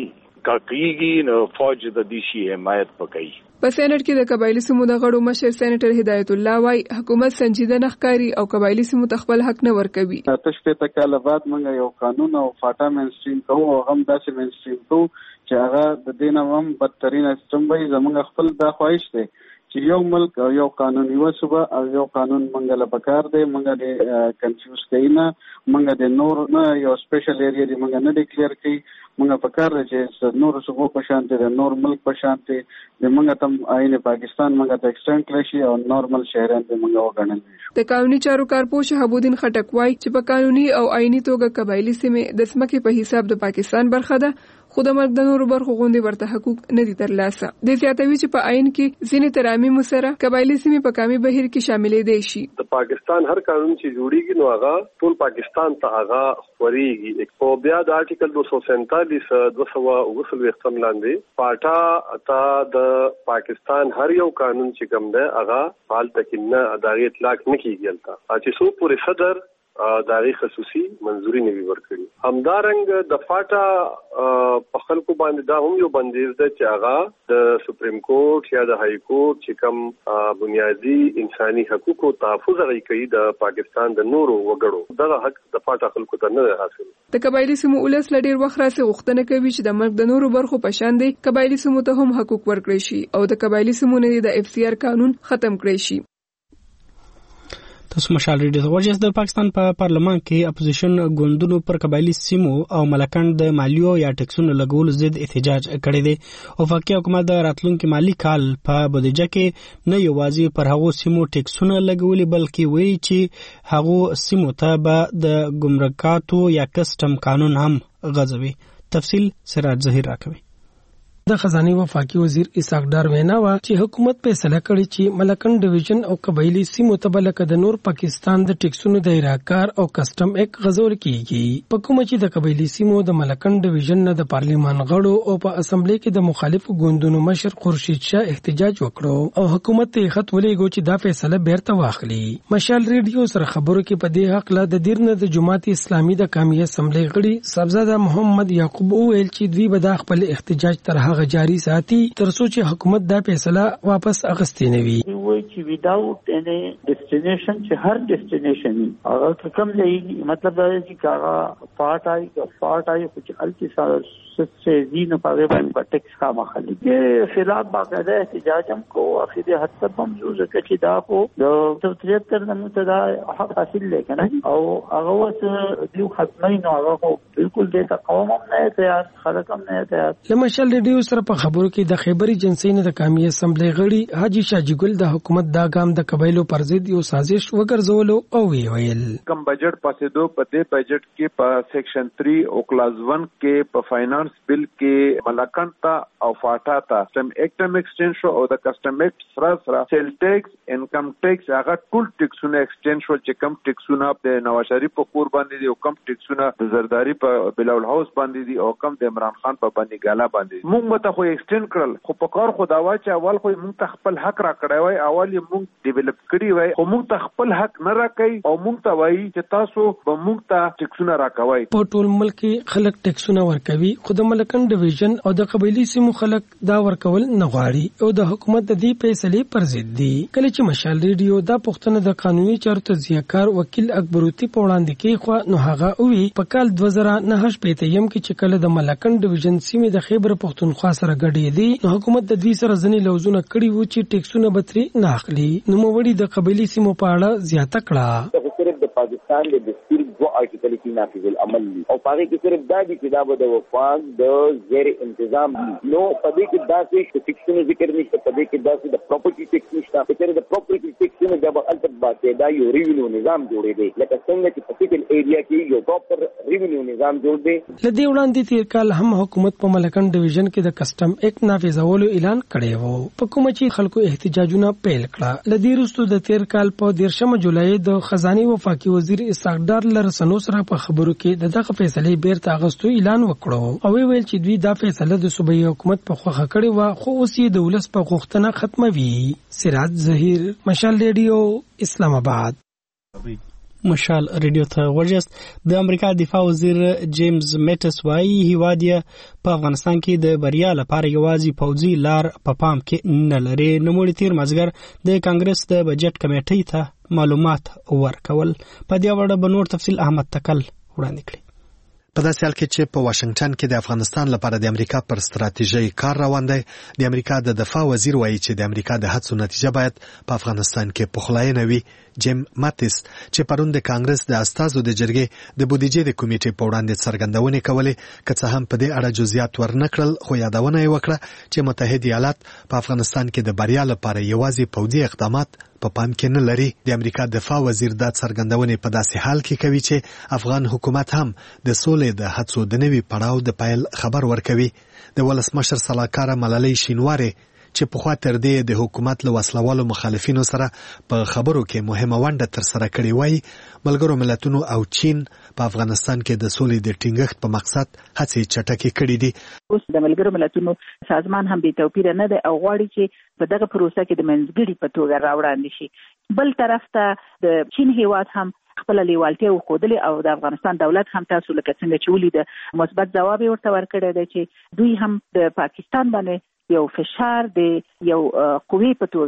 کاکیږي نو فوج د دې شي حمایت وکړي. په سېنات کې د قبایلی سمو د غړو مشر سېنیټر هدایت الله وای حکومت سنجیده نخکاری او قبایلی سمو تخپل حق نه ورکوي. تاسو په کاله بعد موږ یو قانون او فاټا مینستریم کوو او هم داسې مینستریم کوو چې هغه د دینه هم بدترین سیستم وي. زموږ خپل د خواهش دی چې یو ملک او یو قانون یو صوبه او یو قانون منګل پکار دی. موږ د کنفیوز کینا موږ د نور نه یو سپیشل ایریا دی موږ نه ډیکلیئر کړي. موږ پکار دی چې نور صوبو په شان دي نور ملک په شان دي د موږ تم آئین پاکستان موږ ته ایکسټند کړی شي او نورمال شهران دي موږ وګڼل شي. د قانوني چارو کارپوه شهاب الدین خټک وای چې په قانوني او آئینی توګه قبایلی سیمې د سمکه په حساب د پاکستان برخه ده خو د ملک د نورو برخو غونډې ورته حقوق نه دي ترلاسه. د زیاتوي چې په آئین کې ځینې ترامیم سره قبایلی سیمې په کمی بهیر کې شاملې دي شي. د پاکستان هر قانون چې جوړیږي نو هغه ټول پاکستان ته هغه خوريږي. او بیا د آرټیکل دو سو سینتالیس دو سو وصل وختم لاندې پاټا ته د پاکستان هر یو قانون چې کوم دی هغه حال تک نه اداري اطلاق نه کیږي البته چې سو پورې صدر داغي خصوصي منځوري نه ورکړي. همدارنګ د فاټا په خلکو باندې دا هم یو بندیز ده چې هغه د سپریم کورټ یا د های کورټ چې کوم بنیادی انساني حقوقو تحفظ کوي د پاکستان د نورو وګړو دغه حق د فاټا خلکو ته نه حاصل. د قبایلی سیمو ولس لډیر وخت راځي غوښتنه کوي چې د ملک د نورو برخو په شان دي قبایلی سیمو ته هم حقوق ورکړي شي او د قبایلی سیمو نه د اف سی آر قانون ختم کړي شي. تاسو مشال ریډیو ته ورجس د پاکستان په پا پارلمان کې اپوزیشن ګوندونو پر قبایلی سیمو او ملکند د مالیو یا ټکسونو لګولو ضد احتجاج کړی دی او وفاقي حکومت د راتلونکي مالی کال په بودیجه کې نه یوازې پر هغو سیمو ټکسونه لګولي بلکې وایي چې هغو سیمو ته به د ګمرکاتو یا کسټم قانون هم غځوي. تفصیل سراج ظهیر راکوي. د خزانه وفاقي وزیر اسحاق ډار وینا وا چې حکومت فیصله کړې چې ملکن ډیویژن او قبایلی سیمو ته بلکې د نور پاکستان د ټیکسونو د اراکار او کسٹم ایک غزور کیږي. په کوم چې د قبایلی سیمو د ملکن ډیویژن نه د پارلیمان غړو او په اسمبلی کې د مخالفو ګوندونو مشر خورشید شاه احتجاج وکړو او حکومت ته خط ولېږو چې دا فیصله بیرته واخلي. مشال ریډیو سره خبرو کې په دې حق لا د دیرنه د جماعت اسلامي د قومي اسمبلی غړي صاحبزاده محمد یعقوب ویل چې دوی به د خپل احتجاج تر هغه جاری ساتي تر څو چې حکومت دا فیصله واپس اخستې نه وي. وایي چې ویداوت اني ډیسټینیشن چې هر ډیسټینیشن هغه کوم ځای مطلب دا چې هغه پارت آی پارت آی چې التی سے زین پاغه باندې ټیکس کا مخالف کې خلاف باقاعده احتجاج هم کو اخر حد تک ممزوز کړي دا کو د تریتر نه متدا حق حاصل لیکنه او هغه وس دیو ختمي نو هغه بالکل د قوم نه تیار خلک هم نه تیار. لمشل ریډیو سره په خبرو کې د خیبری جنسي نه د قومي اسمبلی غړي حاجی شاجی ګل د حکومت دا ګام د قبایلو پر ضد یو سازش وګرځولو او ویل کم بجټ پاسې دو په دې بجټ کې په سیکشن تین او کلاس ون کې په فاینانس بل کې ملکانتا او فاټا تا سم ایکټم ایکسچینج شو او د کسٹم ایکټ سره سره سیل ټیکس انکم ټیکس هغه ټول ټیکسونه ایکسچینج شو چې کم ټیکسونه د نواز شریف په کور باندې دي او کم ټیکسونه د زرداری په بلاول هاوس باندې دي او کم د عمران خان په باندې ګالا باندې. موږ مته خو ایکسټند کړل خو په کار خو دا وا چې اول خو موږ ته خپل حق را کړی وای اول یې موږ ډیولپ کړی وای خو موږ ته خپل حق نه راکړي او موږ ته وایي چې تاسو به موږ ته ټیکسونه راکوي. په ټول ملک کې خلک ټیکسونه ورکوي خو د ملکن ډیویژن او د قبایلی سیمو خلک دا ورکول نه غواړي او د حکومت د دې فیصلې پر ضد دي. کله چې مشال ریډیو دا پښتنه د قانوني چارو تجزیه‌کار وکیل اکبروتی په وړاندې کې خو نو هغه وی په کال دوه زره نهه پېتیم کې چې کله د ملکن ډیویژن سیمې د خیبر پښتونخوا سره ګډې دي نو حکومت د دوی سره ځنې لوزونه کړي وو چې ټیکسونه بتري نه اخلي. نو موړي د قبایلی سیمو په اړه زیاته کړه. صرف د پاکستان د دستور دو آرټیکل کې نافذ العمل دي او پاره کې صرف دا دي چې دا به د وفاق د زیر انتظام دي. نو په دې کې داسې ټیکسونه ذکر نشته په دې کې داسې د پراپرټي ټیکس نشته په دې د پراپرټي ټیکسونه د البته باقاعده یو ریوینیو نظام جوړې دی لکه څنګه چې په ټیکل ایریا کې یو پراپر ریوینیو نظام جوړ دی. لدې وړاندې تیر کال هم حکومت په ملکن ډیویژن کې د کسٹم ایکټ نافذولو اعلان کړی وو په کوم چې خلکو احتجاجونه پیل کړه. لدې وروسته د تیر کال په دیرشم جولای د خزانه وفاقي وزیر اسحاق ډار لرسنو سره په خبرو کې د دغه فیصلې بیرته اغستو اعلان وکړو او ویل چې دوی دا فیصله د صوبایي حکومت په خوخه کړې و خو اوس یې د ولس په غوښتنه ختموي. سراج ظهیر مشال ریډیو اسلام آباد. مشال ریډیو ته ورجست د امریکا دفاع وزیر جیمز میټس وايي هیواد په افغانستان کې د بریا لپاره یوازې پوځي لار په پام کې نه لري. نوموړي تیر مازیګر د کانګرس د بجټ کمیټې ته معلومات ورکول. په دې اړه به نور تفصیل احمد تکل وړاندې کړي. په داسې حال کې چې په واشنگټن کې د افغانستان لپاره د امریکا پر ستراتیژي کار روان دی د امریکا د دفاع وزیر وایي چې د امریکا د هڅو نتیجه باید په افغانستان کې پخلاینه وي. جیم ماتیس چې پرون د کانګرس د استازو د جرګې د بودیجې د کمیټې په وړاندې څرګندونې کولې که څه هم په دې اړه جزئیات ورنکړل خو یادونه یې وکړه چې متحده ایالات په افغانستان کې د بریا لپاره یوازې پوځي اقدامات په پام کې نه لري. د امریکا دفاع وزیر دا څرګندونې په داسې حال کې کوي چې افغان حکومت هم د سولې د هڅو د نوي پړاو د پیل خبر ورکوي. د ولسمشر سلاکاره ملالۍ شینوارې چې په خوا تر دې د حکومت له وسلوالو مخالفینو سره په خبرو کې مهمه ونډه تر سره کړې وای ملګرو ملتونو او چین په افغانستان کې د سولې د ټینګښت په مقصد هڅې چټکې کړې دي. اوس د ملګرو ملتونو سازمان هم بې توپیره نه دی او غواړي چې په دغه پروسه کې د منځګړي په توګه راوړاندې شي. بل طرف ته د چین هیواد هم خپل لیوالتیا وښودلې او د افغانستان دولت هم تاسو لکه څنګه چې ولید مثبت ځواب ورته ورکړی دی چې دوی هم د پاکستان باندې یو فشار د یو قوی په توګه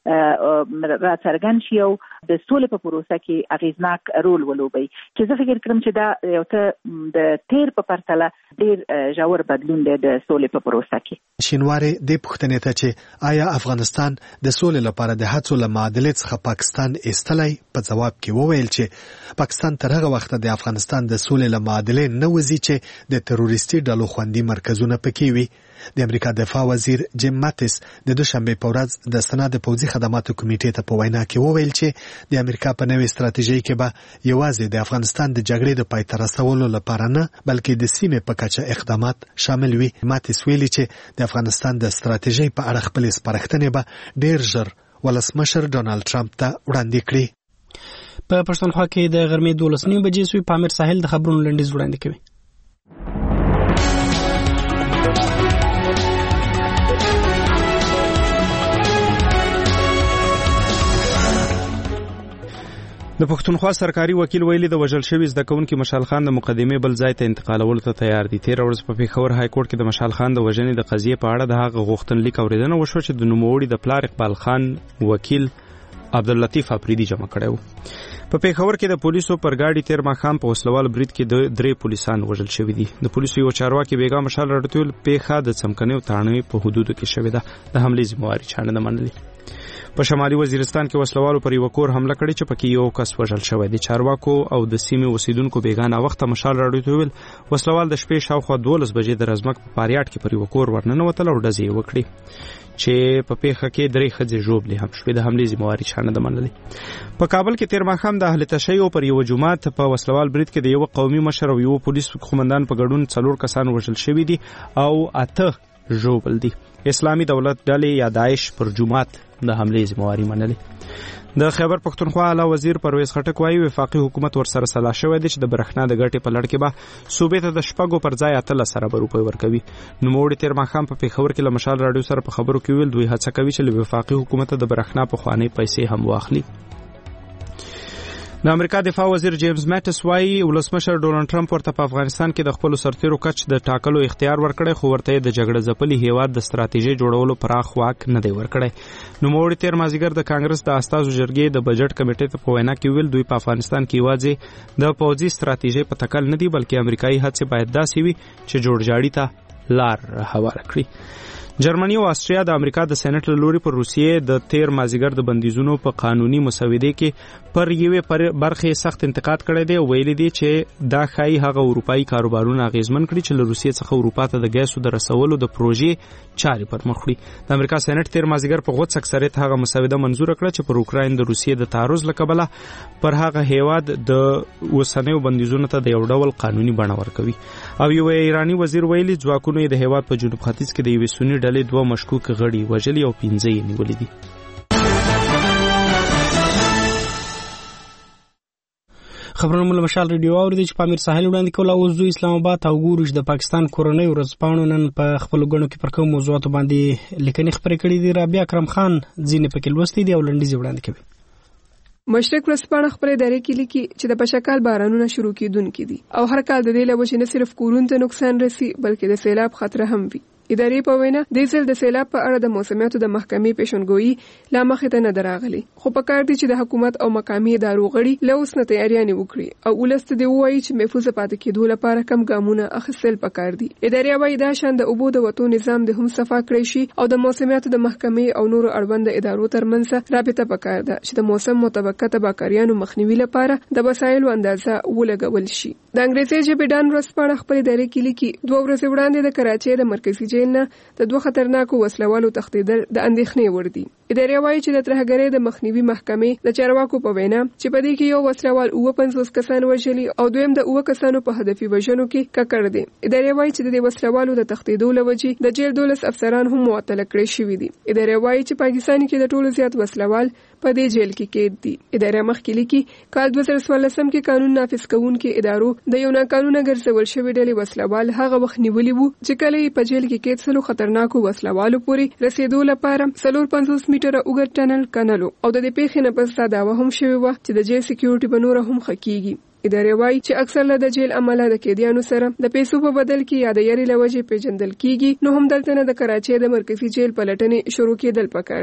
را څرګند شي او د سولې په پروسه کې اغیزناک رول ولوبي چې زه فکر کوم چې دا یو څه د تیر په پرتله ډیر ژور بدلون دی د سولې په پروسه کې. شینواري د پښتنې ته چې آیا افغانستان د سولې لپاره د هڅو له معادلې څخه پاکستان ایستلای، په جواب کې وویل چې پاکستان تر هغه وخت د افغانستان د سولې له معادلې نه وځي چې د تروریستي ډلو خوندي مرکزونه پکې وي. د امریکا دفاع وزیر جیم ماتیس د دوشنبه په ورځ د سنا د پوځي خدماتو کمیټې ته په وینا کې وویل چې د امریکا په نوې ستراتیژي کې به یوازې د افغانستان د جګړې د پای ته رسولو لپاره نه بلکې د سیمې په کچه اقدامات شامل وي. ماتیس ویلي چې د افغانستان د ستراتیژي په اړه خپل سپارښتنې به ډیر ژر ولسمشر ډونالد ټرمپ ته وړاندې کړي. په پښتونخوا کې د غرمې دولس نیمې بجې سوی پامیر ساحل د خبرونو لنډیز وړاندې کوي. د پښتونخوا سرکاري وکیل ویلي د وژل شوی زده کوونکي مشال خان د مقدمې بل ځای ته انتقالولو ته تیار دي. تیر ورځ په پیښور های کورټ کې د مشال خان د وژنې د قضیې په اړه د هغه غوښتنلیک اوریدنه وشو چې د نوموړي د پلار اقبال خان وکیل عبداللطیف افریدي جمع کړی و. په پیښور کې د پولیسو پر گاډي تیر ماښام په وسلوال برید کې د درې پولیسان وژل شوي دي. د پولیسو یو چارواکي بیګا مشال راډیول پیښه د څمکنیو تاڼې په حدودو کې شوې ده. د حملې ذمہواري چا نه منلې. په شمالي وزیرستان کې وسلوالو پر یو کور حمله کړې چې پکې یو کس وژل شوی دی. چارواکو او د سیمې اوسیدونکو بیګانه وخت مشال راډیو ویل وسلوال د شپې شاوخوا دولس بجې د رزمک په پاریاټ کې پر یو کور ورننوتل او ډزې یې وکړې چې په پیښه کې درې ښځې ژوبلې هم شوې. د حملې ذمہواري چا نه منلې. په کابل کې تیر ماښام د اهل تشیع پر یو جماعت په وسلوال برید کې د یو قومي مشر او یو پولیس قومندان په ګډون څلور کسان وژل شوي دي او اته ژوبل دي. اسلامي دولت ډلې یا داعش پر جماعت د حملې ذمہواري منلې. د خیبر پښتونخوا اعلی وزیر پرویز خټک وايي وفاقي حکومت ورسره سلا شوی دی چې د برښنا د ګټې په لړ کې به صوبې ته د شپږو پر ځای اتلس اربه روپۍ ورکوي. نوموړي تیر ماښام په پیښور کې له مشال راډیو سره په خبرو کې ویل دوی هڅه کوي چې له وفاقي حکومت د برښنا پخوانۍ پیسې هم واخلي. د امریکا دفاع وزیر جیمز ماټس وايي ولسمشر ډونالد ټرمپ ورته په افغانستان کې د خپل سرتیرو کچ د ټاکلو اختیار ورکړی خو ورته د جګړه ځپلي هیواد د ستراتیژي جوړولو پراخ واک نه دی ورکړی. نوموړي تیر مازیګر د کانګرس د استازو جرګې د بجټ کمیټې ته په وینا کې ویل دوی په افغانستان کې یوازې د پوځي ستراتیژي په تکل نه دی بلکې امریکایي هڅې باید داسې وي چې جوړجاړي ته لار هواره کړي. جرمني او استریا د امریکا د سېنات له لوري پر روسیې د تیر مازیګر د بندیزونو په قانوني مسودې کې پر یوې برخې سخت انتقاد کړی دی او ویلي دی چې دا ښایي هغه اروپایي کاروبارونه اغیزمن کړي چې له روسیې څخه اروپا ته د ګیسو د رسولو د پروژې چارې پر مخ وړي. د امریکا سېنات تیر مازیګر په غوڅ اکثریت هغه مسوده منظور کړه چې پر اوکراین د روسیې د تعرض له کبله پر هغه هیواد د اوسنیو بندیزونو ته د یو ډول قانوني بڼه ورکوي. او یو ایرانی وزیر ویلي ځواکونو د هیواد په جنوب ختیځ کې د یوې سني ډلې دوه مشکوک غړي وژلي او پنځه یې نیولي دي. خبرونه مل مشال ریډیو اوریدي چې پامیر ساحل وړاندې کوله. اوس دوی اسلام آباد او ګورو چې د پاکستان کورنۍ ورځپاڼو نن په خپل غونډو کې پر کوم موضوعاتو باندې لیکنې خبرې کړې دي. رابعه اکرم خان ځینې پکې لوستې دي او لنډیز وړاندې کوي. مشرق ورځپاڼه خبرې درې کې لیکي چې د بشکال بارانونه شروع کیدونکي دي او هر کال د دې له وجې نه صرف کورونو ته نقصان رسي بلکې د سیلاب خطر هم وي. ادارې په وینا د ځل د سیلاب په اړه د موسمیاتو د محکمې پیشنګوئی لا مخې ته نه دراغلي خو په کار دي چې د حکومت او مقامي ادارو غړي له اوس نه تیاریانې وکړي او ولست دی وایي چې محفوظ پاتې کېدو لپاره کم ګامونه اخیستل پکار دي. ادارې وايي دا شان د اوبو د وټو نظام د هم صفا کړی شي او د موسمیاتو د محکمې او نورو اړوند ادارو ترمنځ رابطه پکار ده چې د موسم مطابقت تباکاریانو مخنیوي لپاره د وسایلو اندازه ولګول شي. د انګریزي ژبې ډان ورځپاڼه خپل ادارې کې لیکي دوه ورځې وړاندې د کراچۍ د مرکزي جیل نه د دوه خطرناکو وسلوالو تښتېدل د اندېښنې وړ دي. ادارې وايي چې د ترهګرۍ د مخنیوي محکمې د چارواکو په وینا چې په دې کې یو وسلوال اوه پنځوس کسان وژلي او دویم د اوه کسانو په هدفي وژنو کې ککړ دي. ادارې وايي چې د دې وسلوالو د تښتېدو له وجې د جیل دولس افسران هم معطل کړي شوي دي. ادارې وايي چې پاکستان کې د ټولو زیات وسلوال په دې جیل کې قید دي. ادارې مخکې لیکي کال دوه زره څوارلسم کې قانون نافذ کوونکو ادارو د یو ناقانونه ګرځول شوی ډلې وسلوال هغه وخت نیولي وو چې کله یې په جیل کې قید سلو خطرناکو وسلوالو پورې رسیدو لپاره څلور پنځوس میټره اوږد ټنل کنلو او د دې پیښې نه پس دا دعوه هم شوې وه چې د جیل سکیورټي به نوره هم ښه کیږي. ادارې وايي چې اکثر له د جیل عمله د قیدیانو سره د پیسو په بدل کې یا د یاري له وجې پیژندل کیږي نو هم دلته نه د کراچۍ د مرکزي جیل پلټنې شروع کېدل پکار دي.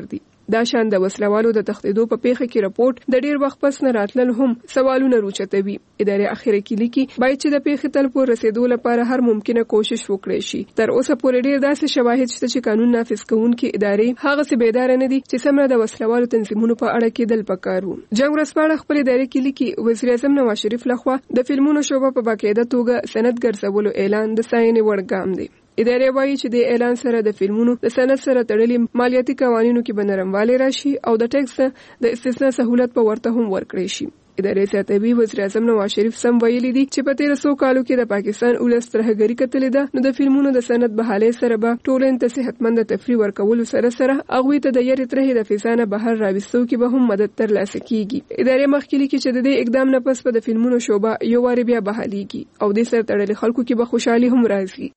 دا شان د وسلوالو د تخدیدو په پیښه کې راپورټ د ډیر وخت پس نه راتلل هم سوالونه روچتوي. ادارې اخیره کې لیکي باید چې د پیښې تل پورې رسیدو لپاره هر ممکنه کوشش وکړي شي. تر اوسه پورې ډیر داسې شواهد شته چې قانون نافذ کوونکي ادارې هغه څه بیدار نه دي چې سمره د وسلوالو تنظیمونو په اړه کې دل پکارو. جنگ ورځپاڼه خپل ادارې کې لیکي وزیر اعظم نواز شریف لخوا د فلمونو شوبه په باقاعده توګه سند ګرځولو اعلان د ستاینې وړ ګام دی. ادارې وایي چې د اعلان سره د فلمونو د سند سره تړلي مالیاتي قوانینو کې به نرموالی راشي او د ټیکس د استثنا سہولت په ورته هم ورکړي شي. ادارې ساتوي وزیر اعظم نواز شریف سم ویلي دي چې په تیر څو کالو کې د پاکستان ولس ترهګري کتلې ده، نو د فلمونو د سند بحالۍ سره به ټولنې ته صحتمند تفریح ورکولو سره سره هغوی ته د یاري ترهې د فضا بهر راوستو کې به هم مدد ترلاسه کیږي. ادارې مخکې لیکي چې د دې اقدام نه پس په د فلمونو شوبه یو واري بیا بحالېږي او د سر تړلي خلکو کې به خوشحالي هم راځي.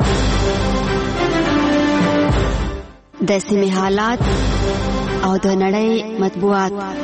د سیمې حالات او د نړۍ مطبوعات.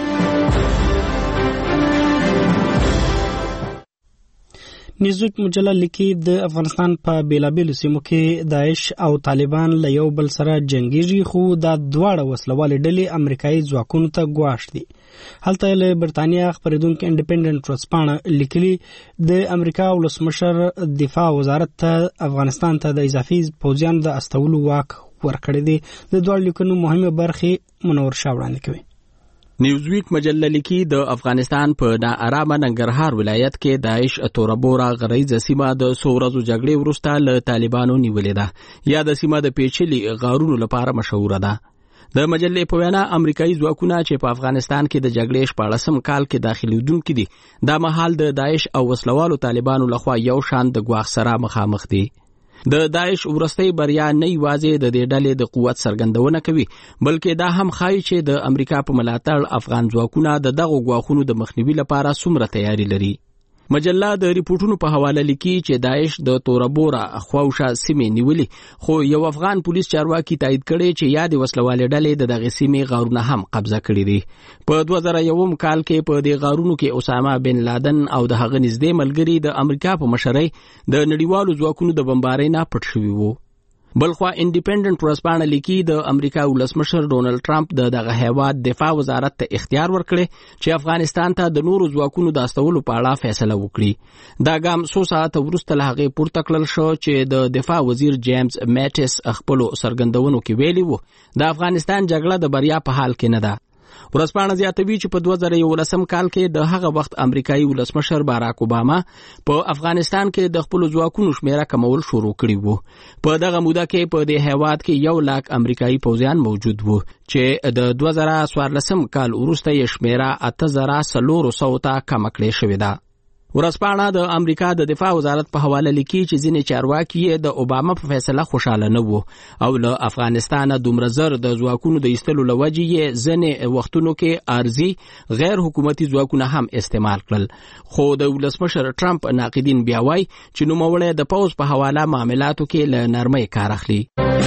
نیوزویک مجله لیکي د افغانستان په بیلابیلو سیمو کې داعش او طالبان له یو بل سره جنگیږي، خو دا دواړه وسلوالې ډلې امریکایي ځواکونو ته ګواښ دي. هلته له برتانیا خپرېدونکي انډیپینډنټ ورځپاڼه لیکلي د امریکا ولسمشر دفاع وزارت ته افغانستان ته د اضافي پوځیانو د استولو واک ورکړی دی. د دواړو لیکنو مهمه برخې منور شاه وړاندې کوي. نیوزویک مجله لیکي د افغانستان په ناارامه ننګرهار ولایت کې داعش توربوره غریزه سیمه د څو ورځو جګړې وروسته له طالبانو نیولې ده، یا د سیمه د پیچلي غارونو لپاره مشهوره ده. د مجلې په وینا امریکایي ځواکونه چې په افغانستان کې د جګړې شپاړسم کال کې داخليدونکي دي، دا مهال د داعش او وسلوالو طالبانو لخوا یو شان د ګواښ سره مخامخ دي. د داعش ورستۍ بریا نه یوازې د دې ډلې د قوت څرګندونه کوي، بلکې دا هم ښایي چې د امریکا په ملاتړ افغان ځواکونه د دغو ګواښونو د مخنیوي لپاره څومره تیاری لري. مجله د ریپورټونو په حواله لیکي چې داعش د توربوره خواوشا سیمې نیولې، خو یو افغان پولیس چارواکي تایید کړي چې یا د وسلوالې ډلې د دغه سیمې غارونه هم قبضه کړي دي. په دوه زره یوم کال کې په دې غارونو کې اسامه بن لادن او د هغه نږدې ملګري د امریکا په مشرۍ د نړیوالو ځواکونو د بمبارۍ نه پټ شوي وو. بلخوا انډیپینډنټ ورځپاڼه لیکي د امریکا ولسمشر ډونالد ټرمپ د دغه هیواد دفاع وزارت ته اختیار ورکړي چې افغانستان ته د نورو ځواکونو د استولو په اړه فیصله وکړي. دا ګام څو ساعته وروسته له هغې پورته کړل شو چې د دفاع وزیر جیمز میټس خپلو څرګندونو کې ویلي وو د افغانستان جګړه د بریا په حال کې نه ده. ورځپاڼه زیاتوي چې په دوه زره یولسم کال کې د هغه وخت امریکایي ولسمشر باراک اوباما په افغانستان کې د خپلو ځواکونو شمیره کمول شروع کړي وو. په دغه موده کې په دې هیواد کې یو لاک امریکایي پوځیان موجود وو چې د دوه زره څوارلسم کال وروسته یې شمیره اته زره څلور سوه ته کمه کړې شوې ده. ورځپاڼه د امریکا د دفاع وزارت په حواله لیکي چې ځینې چارواکي د اوباما په فیصله خوشاله نه وو او له افغانستانه دومره زر د ځواکونو د ایستلو له وجې یې ځینې وختونو کې عارضي غیر حکومتي ځواکونه هم استعمال کړل. خو د ولسمشر ټرمپ ناقدین بیا وایي چې نوموړی د پوځ په حواله معاملاتو کې له نرمۍ کار اخلي.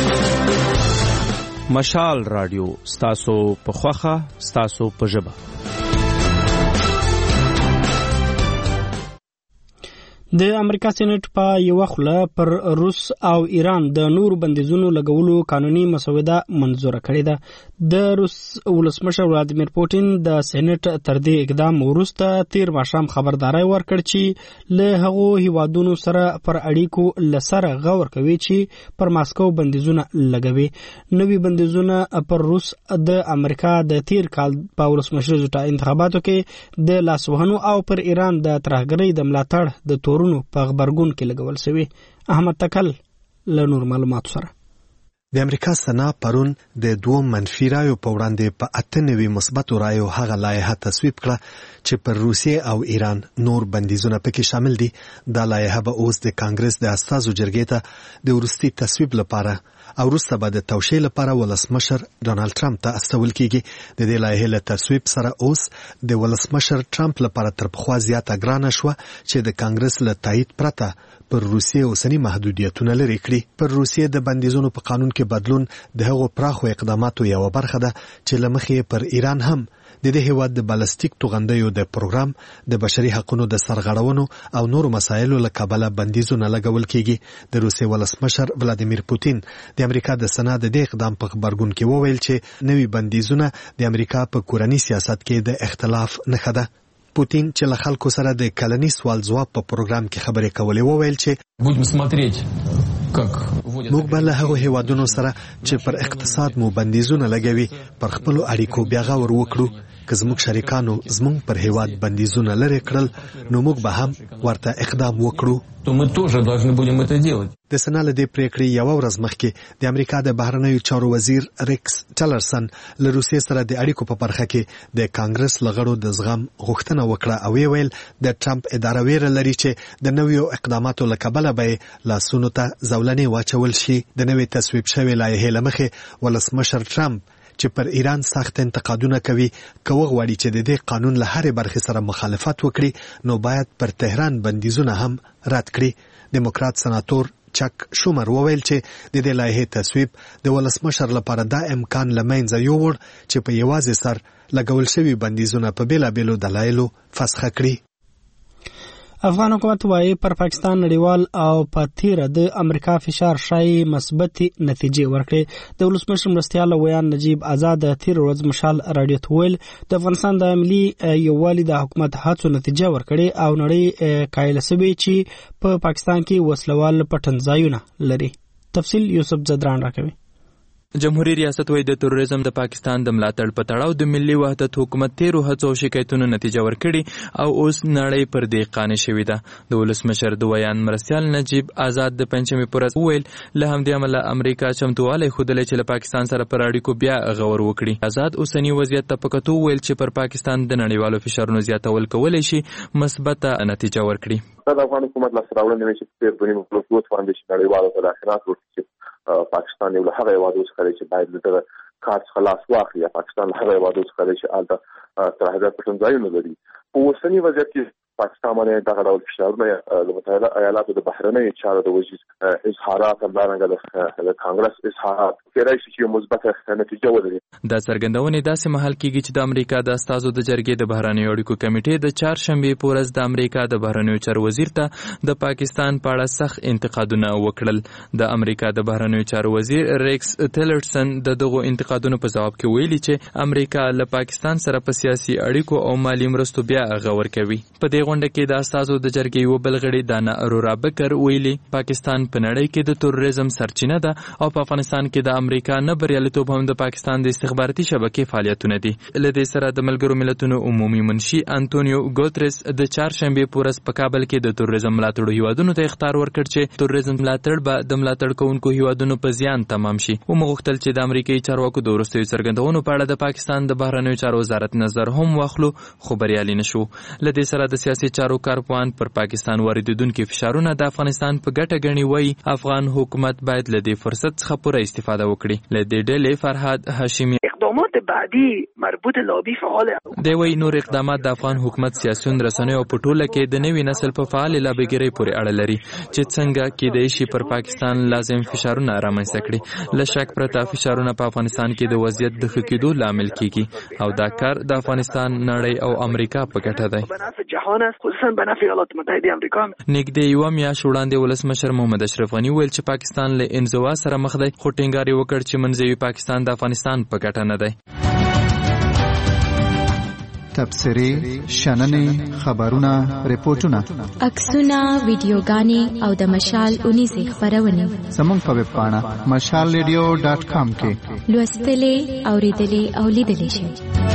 مشال رادیو ستاسو په خوخه ستاسو په ژبه. د امریکا سېنات په یو خوله پر روس او ایران د نور بندیزونو لګولو قانوني مسوده منظوره کړې ده. د روس ولسمشر ولادیمیر پوتین د سېنات تر دې اقدام وروسته تیر ماښام خبرداري ورکړ چې له هغو هیوادونو سره پر اړیکو لسره غور کوي چې پر ماسکو بندیزونه لګوي. نوي بندیزونه پر روس د امریکا د تیر کال په ولسمشر انتخاباتو کې د لاسوهنو او پر ایران د ترهګرۍ د ملاتړ د تور په خبرګون کې لګول شوی. احمد تکل له نور معلوماتو سره. د امریکا سنا پرون د دوه منفي رایو په وړاندې په اته نوي مثبتو رایو هغه لایحه تصویب کړه چې پر روسیې او ایران نور بندیزونه پکې شامل دي. دا لایحه به اوس د کانګرس د استازو جرګې ته د وروستي تصویب لپاره او وروسته به د توشیح لپاره ولسمشر ډونالد ټرمپ ته استول کیږي. د دې لایحې له تصویب سره اوس د ولسمشر ټرمپ لپاره تر پخوا زیاته ګرانه شوه چې د کانګرس له تایید پرته پر روسیې اوسنی محدودیتونه لرې کړي. پر روسیې د بندیزونو په قانون کې بدلون د هغو پراخو اقداماتو یوه برخه ده چې له مخې پر ایران هم د دې هیواد د بالستیک توغندیو د پروګرام د بشري حقوقو د سرغړونو او نورو مسایلو له کبله بندیزونه لګول کیږي. د روسیې ولسمشر ولادیمیر پوتین د امریکا د سناد د اقدام په خبرګون کې وویل چې نوي بندیزونه د امریکا په کورنی سیاست کې د اختلاف نښه ده. پوتین چې له خلکو سره د کلنی سوال جواب په پروګرام کې خبرې کولې وویل چې موږ به له هغو هیوادونو سره چې پر اقتصاد مو بندیزونه لګوي پر خپلو اړیکو بیا غور وکړو. که زموږ شریکانو زموږ پر هیواد بندیزونه لرې کړل نو موږ به هم ورته اقدام وکړو. د سنا له دې پریکړې یو ورځ مخکې د امریکا د بهرنیو چارو وزیر ریکس ټیلرسن له روسیې سره د اړیکو په برخه کې د کانګرس لغړو د زغم غوښتنه وکړه او یې ویل د ټرمپ اداره ویره لري چې د نویو اقداماتو له کبله به لاسونو ته زولنې واچول شي. د نوې تصویب شوې لایحې له مخې ولسمشر ټرمپ چې پر ایران سخت انتقادونه کوي که وغواړي چې د دې قانون له هرې برخې سره مخالفت وکړي نو باید پر تهران بندیزونه هم رد کړي. دیموکرات سناتور چک شومر وویل چې د دې لایحې تصویب د ولسمشر لپاره دا امکان له منځه یووړ چې په یوازې سر لګول شوي بندیزونه په بیلابیلو دلایلو فسخه کړي. افغان حکومت وايي پر پاکستان نړیوال او په تیره د امریکا فشار شایي مثبتې نتیجې ورکړي. د ولسمشر مرستیال ویان نجیب آزاد د تیر ورځ مشال راډیو ته ویل د افغانستان د ملي یووالي د حکومت هڅو نتیجه ورکړي او نړۍ قایل سوي چې په پاکستان کې وسلوال پټنځایونه لري. تفصیل یوسف زدران راکوي. جمهوریت ریاست وایي د تروریزم د پاکستان د ملاتړ په تړاو د ملي وحدت حکومت تیرو هڅو او شکایتونو نتیجه ورکړي او اوس نړۍ پر دې قانع شوې ده. د ولسمشر د ویان مرستیال نجیب آزاد د پنځمې پر ورځ وویل له همدې امله امریکا چمتووالی ښودلی چې له پاکستان سره پر اړیکو بیا غور وکړي. آزاد اوسني وضعیت ته په کتو وویل چې پر پاکستان د نړیوالو فشارونو زیاتول کولی شي مثبته نتیجه ورکړي. د افغان حکومت لاسته راوړنې چې په تیر دوه نیمو کلونو باندې چې نړیوالو تداخلات وکړي پاکستان یو له هغه هیوادو څخه دی چې باید له دغه کار څخه لاس واخلي. پاکستان له هغه هیوادو څخه دی چې هلته ترهګر پټنځایونه لري. په اوسني وضعیت کې پاکستان باندې دغه ډول فشارونه د متحده ایالاتو د بهرنیو چارو د وزیر اظهارات همدارنګه د کانګرس اظهارات کېدای شي چې مثبته نتیجه ولري. دا څرګندونې داسې مهال کېږي چې د امریکا د استازو د جرګې د بهرنیو اړیکو کمیټې د چهارشنبې په ورځ د امریکا د بهرنیو چارو وزیر ته د پاکستان په اړه سخت انتقادونه وکړل. د امریکا د بهرنیو چارو وزیر ریکس ټیلرسن د دغو انتقادونو په ځواب کې ویلي چې امریکا له پاکستان سره په سیاسي اړیکو او مالي مرستو بیا غور کوي. په دې غونډه کې د استازو د جرګې یو بل غړي دانا ارورا بکر ویلي پاکستان په نړۍ کې د تروریزم سرچینه ده او په افغانستان کې د امریکا نه بریالیتوب هم د پاکستان د استخباراتي شبکې فعالیتونه دي. له دې سره د ملګرو ملتونو عمومي منشي انټونیو ګوتریس د چهارشنبې په ورځ په کابل کې د تروریزم ملاتړو هیوادونو ته اخطار ورکړ چې تروریزم ملاتړ به د ملاتړ کوونکو هیوادونو په زیان تمام شي. ومغوښتل چې د امریکایي چارواکو د وروستیو څرګندونو په اړه د پاکستان د بهرنیو چارو وزارت نظر هم واخلو خو بریالي نشو. له دې سره د سیاسي چارو کارپوهان پر پاکستان واردېدونکي فشارونه د افغانستان په ګټه ګڼي. وایي افغان حکومت باید له دې فرصت څخه پوره استفاده وکړي. له دې ډلې فرهاد هاشمي اقدامات بعدی مربوط لابی فعال دی وایي نور اقدامات د افغان حکومت سیاسيون رسنیو او په ټوله کې د نوي نسل په فعال لابیګرۍ پورې اړه لري چې څنګه کېدای شي پر پاکستان لازم فشارونه رامنځته کړي. له شک پرته فشارونه په افغانستان کې د وضعیت د ښه کېدو لامل کیږي او دا کار د افغانستان نړۍ او امریکا په ګټه دی. جهان است خصوصا به نفع ایالات متحده امریکا. نږدې یوه میاشت وړاندې ولسمشر محمد اشرف غني ویل چې پاکستان له انزوا سره مخ دی خو ټینګار یې وکړ چې منځوي پاکستان د افغانستان په ګټه نه دی. تبصرې، شننې، خبرونه، ریپورتونه، عکسونه، ویډیوګانې او د مشال اونیزې خپرونې زموږ په ویب پاڼه مشال ریډیو ډاټ کام کې لوستلې، اورېدلې او لیدلې شئ.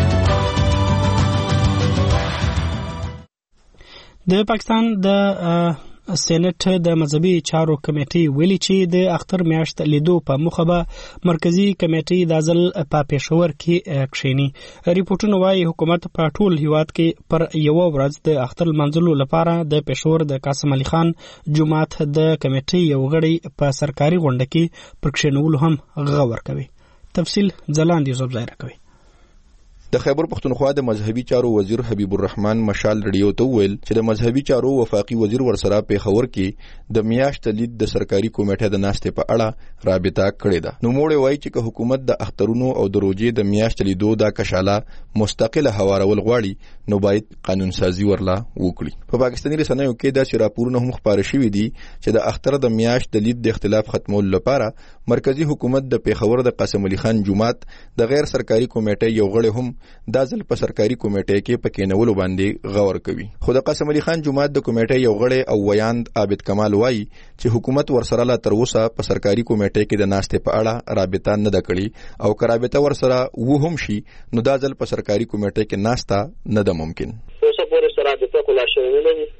د پاکستان د سېنات د مذهبي چارو کمیټې ویلي چې د اختر میاشت لیدو په موخه به مرکزی کمیټې د ځل په پېښور کې کښېني. ریپورتونه وايي حکومت په ټول هیواد کې پر یو ورځ د اختر منځلو لپاره د پېښور د قاسم علي خان جماعت د کمیټې یو غړی په سرکاري غونډه کې پر کښېنولو هم غور کوي. تفصیل ځلاند یوسف ظاهر کوي. د خیبر پښتونخوا د مذهبي چارو وزیر حبیب الرحمن مشال رډیو ته ویل چې د مذهبي چارو وفاقي وزیر ورسره په خبر کې د میاشت لید د سرکاري کمیټې د ناستې په اړه رابطه کړې ده. نو موږ وایي چې که حکومت د اخترونو او د روزې د میاشت لیدو دا کشاله مستقله هوارول غواړي نو باید قانون سازي ورلا وکړي. په پاکستاني رسنیو کې دا راپورونه هم خبر شوي دي چې د اختر د میاشت د لید د اختلاف ختمولو لپاره مرکزی حکومت د پیښور د قاسم علي خان جومات د غیر سرکاري کمیټې یو غړی هم دا ځل په سرکاري کمیټې کې پکې نولو باندې غور کوي. خو د قاسم علي خان جومات د کمیټې یو غړی او ویاند عابد کمال وایي چې حکومت ورسره لا تر اوسه په سرکاري کمیټې کې د ناستې په اړه رابطه نه ده کړې او که رابطه ورسره و هم شي نو دا ځل په سرکاري کمیټې کې ناسته نه ده ممکن. اوسه پورې سره رابطه کولا شوې نه ده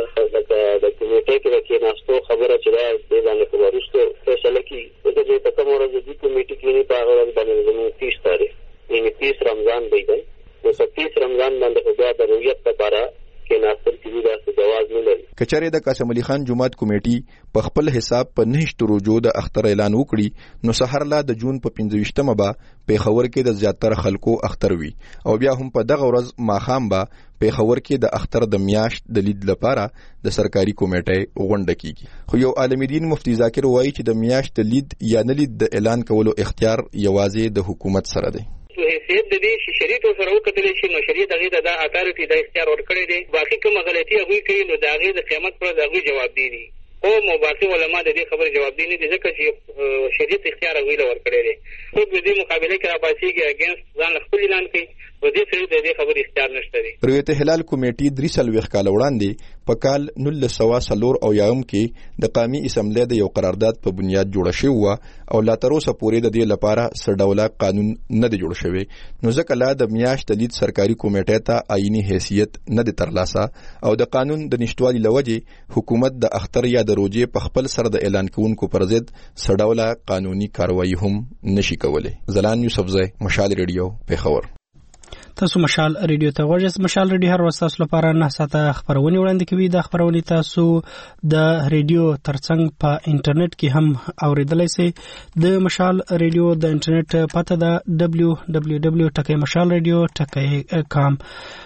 د کمیټې کې د کېناستو خبره چې دا د باندې په وروسته فیصله کیږي د دې په کوم ورځ د کمیټې کې په هغه ورځ باندې زموږ تیس تاریخ یعنی تیس رمضان دی دی نو ستیس رمضان باندې بیا د رویت لپاره کې ناصر کې دا جواز نه لري. کچره د قاسم علي خان جومات کمیټي په خپل حساب په نهشت روزو د اختر اعلان وکړي نو سحر لا د جون په پنځه ویشتمه به پیښور کې د زیاتره خلکو اختر وي او بیا هم په دغه ورځ ماښام به پیښور کې د اختر د میاشت د لید لپاره د سرکاري کمیټې غونډه کیږي. خو یو عالم دین مفتی ذاکر وایي چې د میاشت د لید یا نه لید د اعلان کولو اختیار یوازې د حکومت سره دی. حیثیت د دې چې شریعت سره وکتل شي نو شریعت هغه د اتارټي د اختیار ورکړي دي باقي کوم غلطي هغه کوي نو د هغه د قیامت پر دغه جواب دی او مباحث علما د دې خبره جواب دی نه دي ځکه چې شریعت اختیار هغه ورکړي دي خو د دې مقابله کې راباسيږي اگینست ځان خپل اعلان کوي و دې سره د دې خبر اختیار نشته دی. رویت هلال کمیټې درې سلويخ کال وړاندې په کال نولس سوه څلور او یایم کې د قومي اسمبلی د یو قرارداد په بنیاد جوړه شوې وه او لا تر اوسه پورې د دې لپاره څه ډول قانون نه دی جوړ شوی نو ځکه لا د میاشت لید سرکاري کمیټې ته آئینی حیثیت نه دی ترلاسه او د قانون د نشټوالي لوجې حکومت د اختر یا د روزې په خپل سر د اعلان کوونکو پر ضد څه ډول قانوني کاروایی هم نشي کولای. زلان یوسفزی، مشال ریډیو، پیښور. تاسو مشال ریډیو ته غوږ یاست. مشال ریډیو هر وخت تاسو لپاره نه ساته خبرونه وړاندې کوي. د خبرونه تاسو د ریډیو ترڅنګ په انټرنیټ کې هم اوریدلای شئ. د مشال ریډیو د انټرنیټ پته ده دبلیو دبلیو دبلیو ډاٹ مشال ریډیو ډاٹ کام.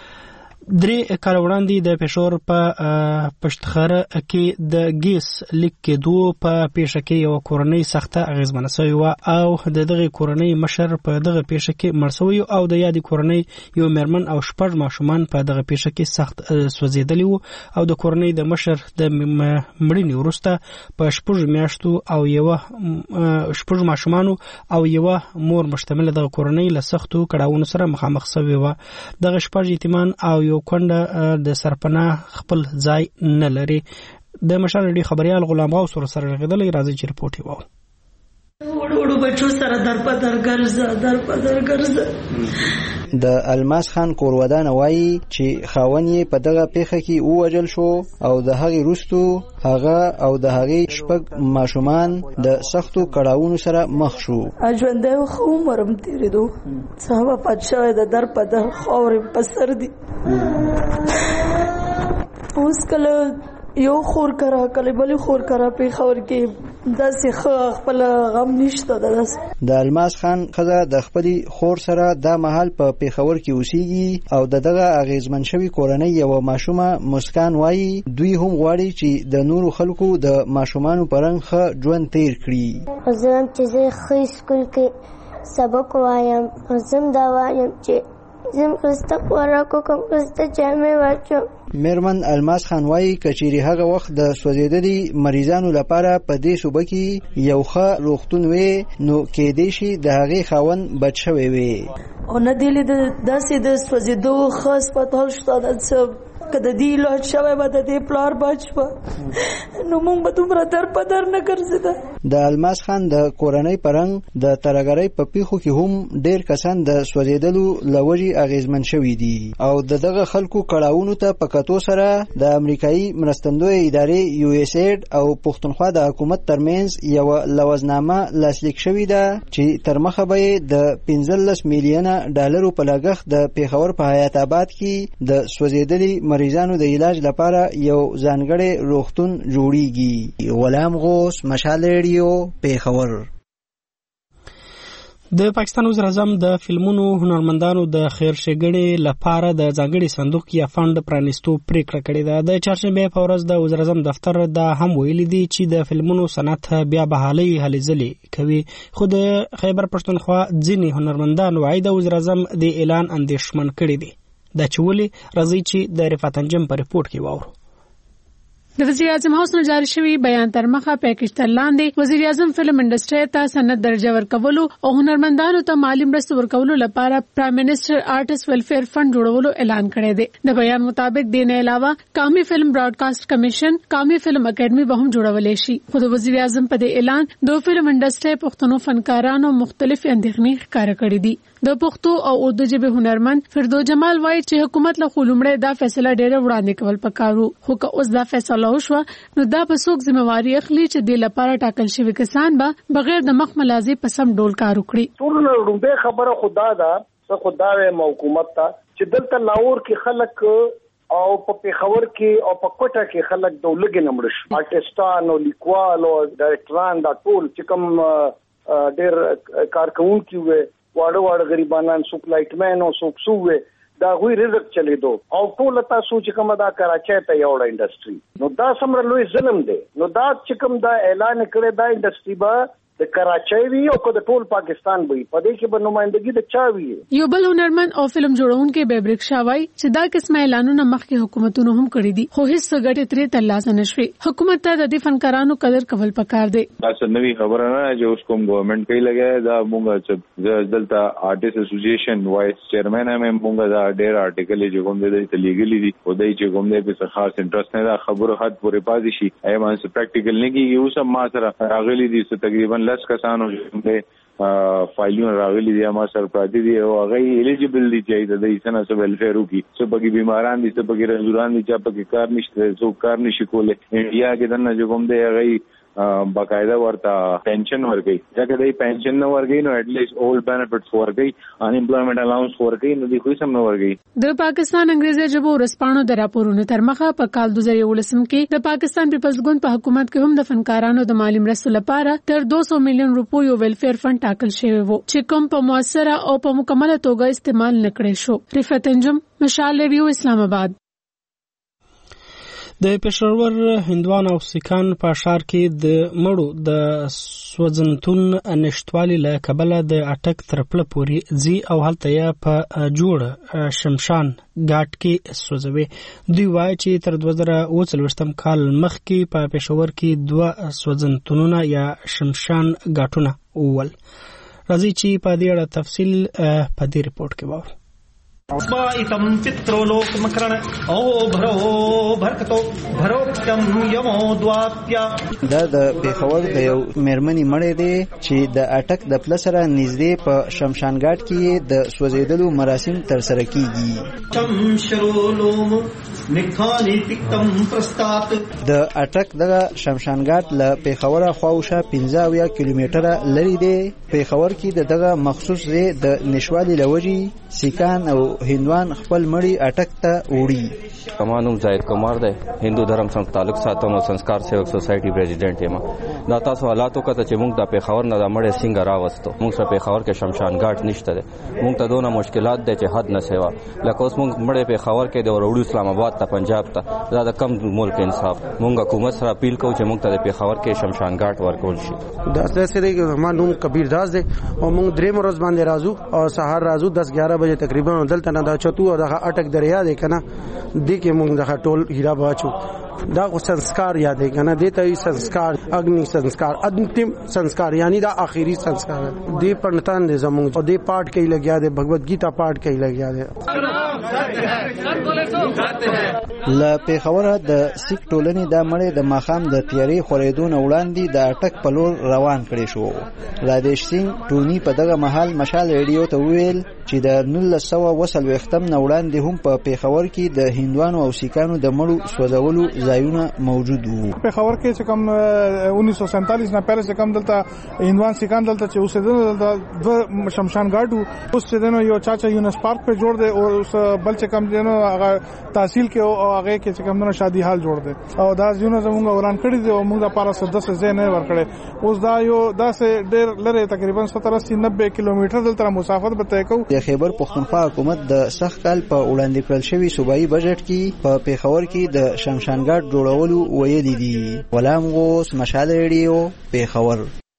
درې کال وړاندې د پېښور په پشتخره کې د ګیس لیک کېدو په پیښه کې یو کورنۍ سخته اغیزمنه شوې وه او د دغه کورنۍ مشر په دغه پیښه کې مړ شوی او د یادې کورنۍ یو مېرمن او شپږ ماشومان په دغه پیښه کې سخت سوځېدلي وو او د کورنۍ د مشر د مړینې وروسته په شپږ میاشتو او یوه شپږ ماشومانو او یوه مور مشتمله دغه کورنۍ له سختو کړاوونو سره مخامخ شوې وه. دغه شپږ یتیمان او یو کونډه د سرپناه خپل ځای نه لري. د مشال ریډیو خبريال غلام غوث سره سره غدلې راځي چې رپورټ یې وو. وړو وړو بچو سره در په در ګرځه در په در ګرځه. د الماس خان کورودان وایي چې خاون یې په دغه پیښه کې ووژل شو او د هغې وروستو هغه او د هغې شپږ ماشومان د سختو کړاوونو سره مخ شو. ژوندی و ښه عمر هم تېرېدو څه هغه پات شوی د در په در خاورې په سر دي. اوس کله یو خور کرا کله بلې خور کرا پېښور کې داسې ښه خپل غم نشته ده. د الماس خان ښځه د خپلې خور سره دا مهال په پېښور کې اوسېږي او د دغه اغېزمن شوي کورنۍ یوه ماشومه مسکان وایي دوی هم غواړي چې د نورو خلکو د ماشومانو په رنګ ښه ژوند تېر کړي. زه هم چې زه ښه سکول کې سبق وایم زه هم دا وایم چې زم خسته خوراک وکړم خسته جامې واچوم. میرمن الماس خان وایي که چیرې هغه وخت د سوځېدلي مریضانو لپاره په دې صوبه کې یو ښه روغتون وی نو کېدای شي د هغې خاوند بچ شوی وي او نه دی لید داسې د سوځېدو ښه هسپتال شته ده څه که د دې علاج شوی به د دې پلار بچ به نو موږ به دومره در په در نه ګرځېده. د الماس خان د کورنۍ په رنګ د ترهګرۍ په پیښو کې هم ډېر کسان د سوځېدلو له وجې اغېزمن شوي دي او د دغه خلکو کړاوونو ته په کتو سره د امریکایي مرستندویه ادارې یو اس ایډ او پښتونخوا د حکومت ترمنځ یوه لوزنامه لاسلیک شوې ده چې تر مخه به یې د پنځلس میلیونه ډالرو په لګښت د پېښور په حیات آباد کې د سوځېدلي مریضانو د علاج لپاره یو ځانګړی روغتون جوړیږي. غلام غوث، مشال ریډیو، پیښور. د پاکستان وزیر اعظم د فلمونو هنرمندانو د خیر ښېګڼې لپاره د ځانګړي صندوق یا فند پرانیستو پریکړه کړې ده. د چهارشنبې په ورځ د وزیر اعظم دفتر دا هم ویلي دي چې د فلمونو صنعت بیا بحالي هلې ځلې کوي. خو د خیبر پښتونخوا ځینې هنرمندان وايي د وزیر اعظم د اعلان اندېښمن کړي دي. دا چې ولې راځي چې د رفعت انجم په ریپورت کې واورو. د وزیر اعظم هاوس نه جاری شوی بیان تر مخه پیکج تر لاندې وزیر اعظم فلم انډستری ته سند درجه ورکولو او هنرمندانو ته مالی مرسته ورکولو لپاره پرایم منسٹر آرټست ویلفیر فند جوړولو اعلان کړی دی. د بیان مطابق دین علاوه قومي فلم براډکاسټ کمیشن، قومي فلم اکیډمي به هم جوړولې شي. خو د وزیر اعظم په دې اعلان د فلم انډستری پښتنو فنکارانو مختلف اندېښنې ښکاره کړې دي. د پښتو او اردو ژبې هنرمند فردو جمال وایي چې حکومت له خلومړې دا فیصله ډېره وړاندې کول پکارو، خو که اوس دا فیصله وشوه نو دا به څوک ذمہواری اخلي چې د لپاره ټاکل شوی کسان به بغیر د مخ ملازي په سم ډول کار وکړي. ټول رومبه خبره خدا دا څه خدا و حکومت ته چې دلته لاهور کې خلک او په پیښور کې او په کوټه کې خلک د لګي نمړش آرټستان او لیکوال او ډایرکټران دا ټول چې کوم ډېر کارکونکي وي واړه واړه غریبانان څوک لایټمن او څوک سوې دا غوي رزق چلی دو او ټول تاسو چې کوم دا کراچۍ ته یوړه انډستری نو دا سمره لوی ظلم دی. نو دا چې کوم دا اعلان کړی دا انډستری به د کراچۍ وی او کو د ټول پاکستان وی په دې کې به نمائندګي د چا وی. یو بل هنرمند او فلم جوړونکي بیبرک شاوای چې دا قسمه اعلانونه مخکې حکومتونو هم کړی دي خو هیڅ ګټه ترې ترلاسه نشوي. حکومت ته د دې فنکارانو قدر کول پکار دی. دا څه نوې خبره نه چې اوس کوم ګورنمنت کوي لګي دا مونږ چې دلته آرټیست اسوسییشن وایس چیرمن هم مونږ دا ډېر آرټیکل چې کوم دی ته لیګلی دي او دای چې کوم دی په خاص انټرست نه دا خبره حد پورې پاتې شي ایمان څه پریکټیکل نه کیږي. اوس هم ما سره راغلي دي څه تقریبا لس کسانو چې فایلونه راغلي دي ما سره پاتې دي او هغه ایلیجیبل دي چې د دې سنه سو ویلفیر وکي. څه پکې بیماران دي څه پکې رنځوران دي چې پکې کار نشته څو کار نشي کولای. انډیا کې دنه چې کوم دی هغه باقاعده ورته پنشن ورګي ځکه دې پنشن نه ورګي نو اټ لیست اول بینیفټس ورګي ان امپلویمنت الاونس ورګي نو دې خو سم نه ورګي. د پاکستان انګریزي ژبو ورسپانو د راپورونو تر مخه په کال دوه زره ولسم کې د پاکستان پیپلز ګوند په حکومت کې هم د فنکارانو د مالی مرستو لپاره تر دوه سوه میلیون روپیو یو ویلفیر فند ټاکل شوی وو چې کوم په موثره او په مکمله توګه استعمال نکړي شو. رفعت انجم، مشال ریډیو، اسلام آباد. د پېښور هندوان او سیکان په ښار کې د مړو د سوځنتون نشټوالي له کبله د اټک تر پله پورې ځي او هلته یې په جوړ شمشان ګاټ کې سوځوي. دوی وایي چې تر دوه زره اووه څلوېښتم کال مخکې په پېښور کې دوه سوځنتونونه یا شمشان ګاټونه وول. راځي چې په دې اړه تفصیل په دې ریپورت کې واورو. स्माइतम पित्रोलोक मकरण ओ भरो भरकतो भरोक्तम यमो द्वाप्या. دا د پیښور د یو میرمنې مړی دی چې د اټک د پله سره نږدې په شمشانګاټ کې د سوځېدلو مراسم ترسره کیږي. د اټک دغه شمشانګاټ له پیښوره خواوشا پنځه اویا کیلومتره لري دی. پیښور کې د دغه مخصوص ځای د نشوالي له وجې سیکان او هندوان خپل مړی اټک ته وړي. کمانوم زاهد کمار دی، هندو دھرم سره تعلق ساتم او संस्कार सेवक सोसाइटी प्रेसिडेंट یم. دا تاسو حالاتو کته چې موږ د پیښور نه د مړی څنګه راوستو. موږ سره پیښور کې شمشان ګاټ نشته دی. موږ ته دونه مشکلات دي چې حد نه سیوا. لکه اوس موږ مړی پیښور کې د وروړو اسلام آباد ته پنجاب ته دا د کم ملک انصاف. موږ حکومت سره اپیل کوو چې موږ ته د پیښور کې شمشان ګاټ ورکول شي. دا څه دی چې ما نوم کبیر داس دی او موږ درې مرز باندې رازو او سحر رازو دس ګیارہ بجې تقریبا دلته نه دا چتو او د اټک دریا دی کنه د کې موږ د ټول هیرا باچو دا کو संस्कार یاد ہے کنه دیته ای संस्कार اگنی संस्कार अंतिम संस्कार یعنی دا آخری संस्कार دی پنتان دې زموږ او دی پاٹ کې لګیا دی بھگوت گیتا پاٹ کې لګیا دی. ل پیښوره د سیک ټولنې د مړې د ماخام د تیاری خورېدون وړاندې د اټک په لور روان کړي شو. رادیش سنگ ټونی په دغه محل مشال ریډیو ته ویل چې چې د نولس سوه اوه څلوېښتم نه وړاندې هم په پیښور کې د هندوانو او سیکانو د مړو سوځولو ځایونه موجود وو. پیښور کې چې کوم उन्नीस सौ सैंतालीस نه پیره چې کوم دلته هندوان سیکان دلته چې اوسېدل دلته دوه شمشان ګاټ وو. اوس چې دنو یو چاچا یونس پارک په جوړ دی او اوس بل چې کوم دنو هغه تحصیل کې او هغه کې چې کوم دنو شادي حال جوړ دی او دا ځینو زموږ وران کړی دی او موږ لپاره سدس ځای نه ورکړي. اوس دا یو داسې ډېر لري تقریبا ستر اسی نوي کیلومتر دلته مسافت به طی کوو. د خیبر پښتونخوا حکومت د سخت کال په وړاندې کړل شوی صوبایي بجټ کې په پیښور کې د شمشانګاټ جوړولو ویلي دي. غلام غوث، مشال ریډیو، پیښور.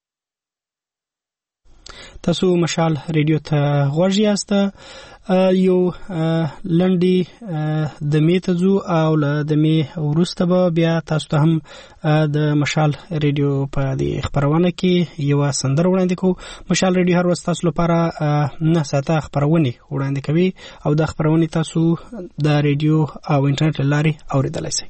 تاسو مشال ریډیو ته غوږ یاست. یو لنډي د میتزو او له د می ورسته به بیا تاسو ته هم د مشال ریډیو په دې خبرونه کې یو سندر وړاندې کو. مشال ریډیو هر وخت تاسو لپاره نه ساته خبرونه وړاندې کوي او د خبرونه تاسو د ریډیو او انټرنیټ لاري اوریدلای شئ.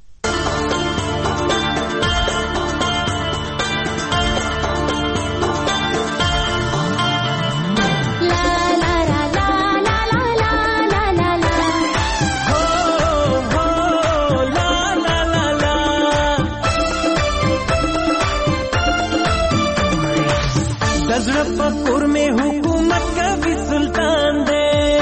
पकुर में हुकूमत का भी सुल्तान दे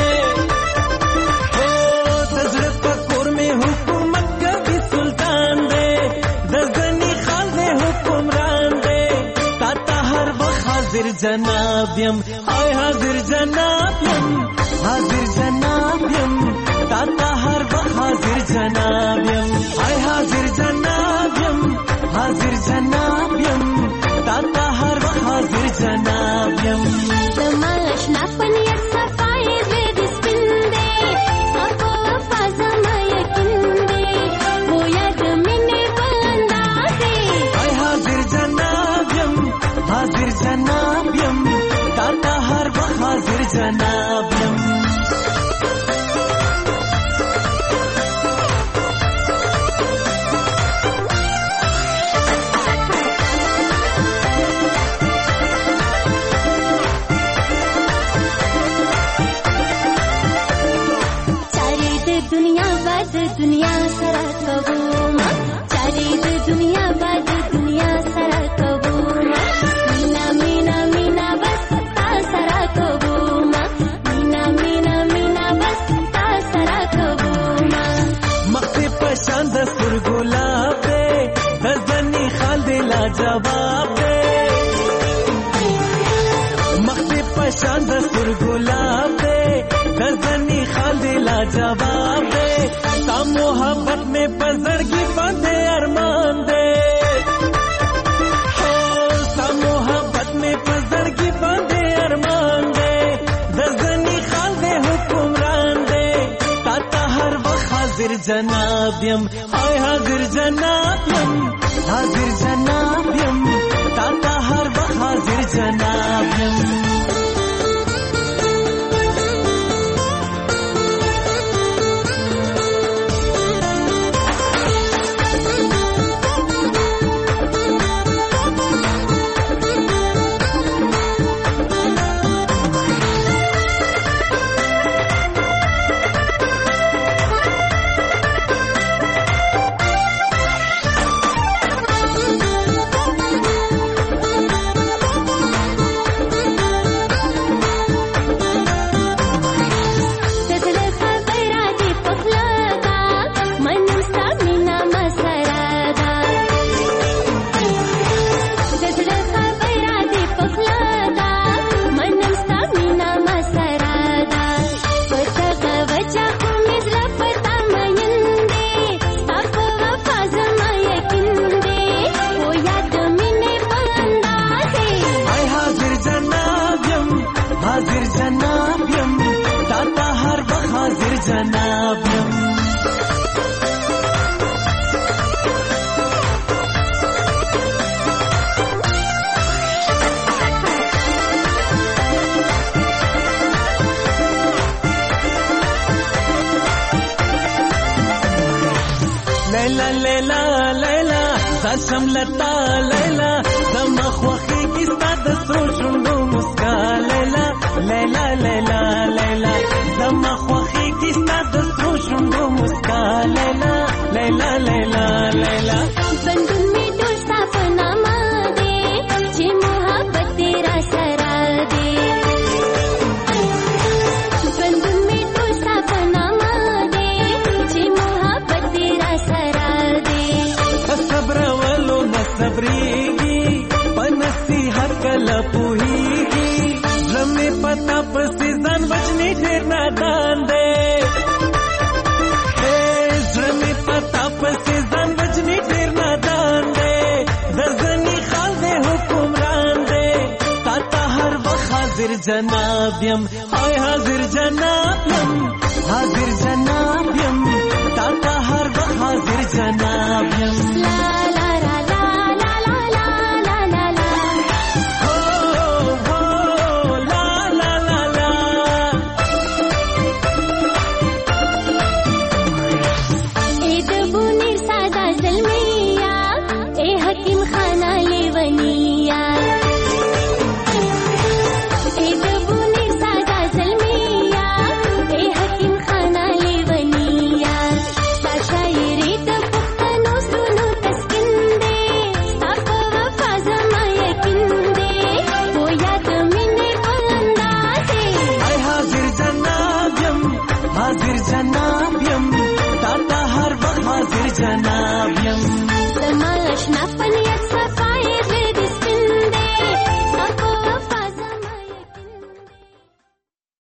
हो, तजर पकुर में हुकूमत का भी सुल्तान दे, दजनी खाजे हुक्मरान दे, ताता हर वक्त हाजिर जनाबियम, हाय हाजिर जनाबियम, हाजिर जनाबियम, ताता हर वक्त हाजिर जनाबियम, हाय हाजिर जनाबियम, हाजिर जनाबियम, ताता हर वक्त हाजिर जनाबियम. समाश नापनियत सफाई वेद स्पिंदे सबको फाज़मा यकिंदे वो याद मिने बंदासे. हाय हाजिर जनाबियम, हाजिर जनाबियम, ताता हर वक्त हाजिर जनाबियम. दुनिया सरा कबूमा चारी दे दुनिया बाद दुनिया सरा कबूमा मीना मीना मीना बस ता सरा कबूमा मीना मीना मीना बस ता सरा कबूमा. मक्ते पशान दस्तूर गुलाब दे दजनी खालदे लाजवाब दे, मक्ते पशान दस्तूर गुलाब दे दजनी खालदे लाजवाब दे, ता मोहब्बत में पजड़गी बांधे अरमान दे हो, ता मोहब्बत में पजड़गी बांधे अरमान दे, दजनी खालदे हुक्मरान दे, ताता हर वक्त हाजिर जनाबियम, हाय हाजिर जनाबियम, हाजिर जनाबियम, ताता हर वक्त हाजिर जनाबियम. ليلى ليلى ليلى زاشم لتا ليلى دمخ وخي کی ستاد سرو شوندو مسکا ليلى ليلى ليلى ډېر نادان دی زړه مې پتا پسې ځان وجني ډېر نادان دی د ځنې خال دی حکمران دی تا ته هر وخت حاضر جناب یم هاي حاضر جناب یم حاضر جناب یم تا ته هر وخت حاضر جناب یم لا لا لا لا لا لا لا لا لا هو هو لا لا لا لا اے دبونی ساده زلمیا اے حکیم خانه لیونیا اے دبونی ساده زلمیا اے حکیم خانه لیونیا تا شاعری د پښتنو زړونو تسکین دی ستا په وفا زما یقین دی خو یاد مینې په انداز دی حاضر جناب یم حاضر جناب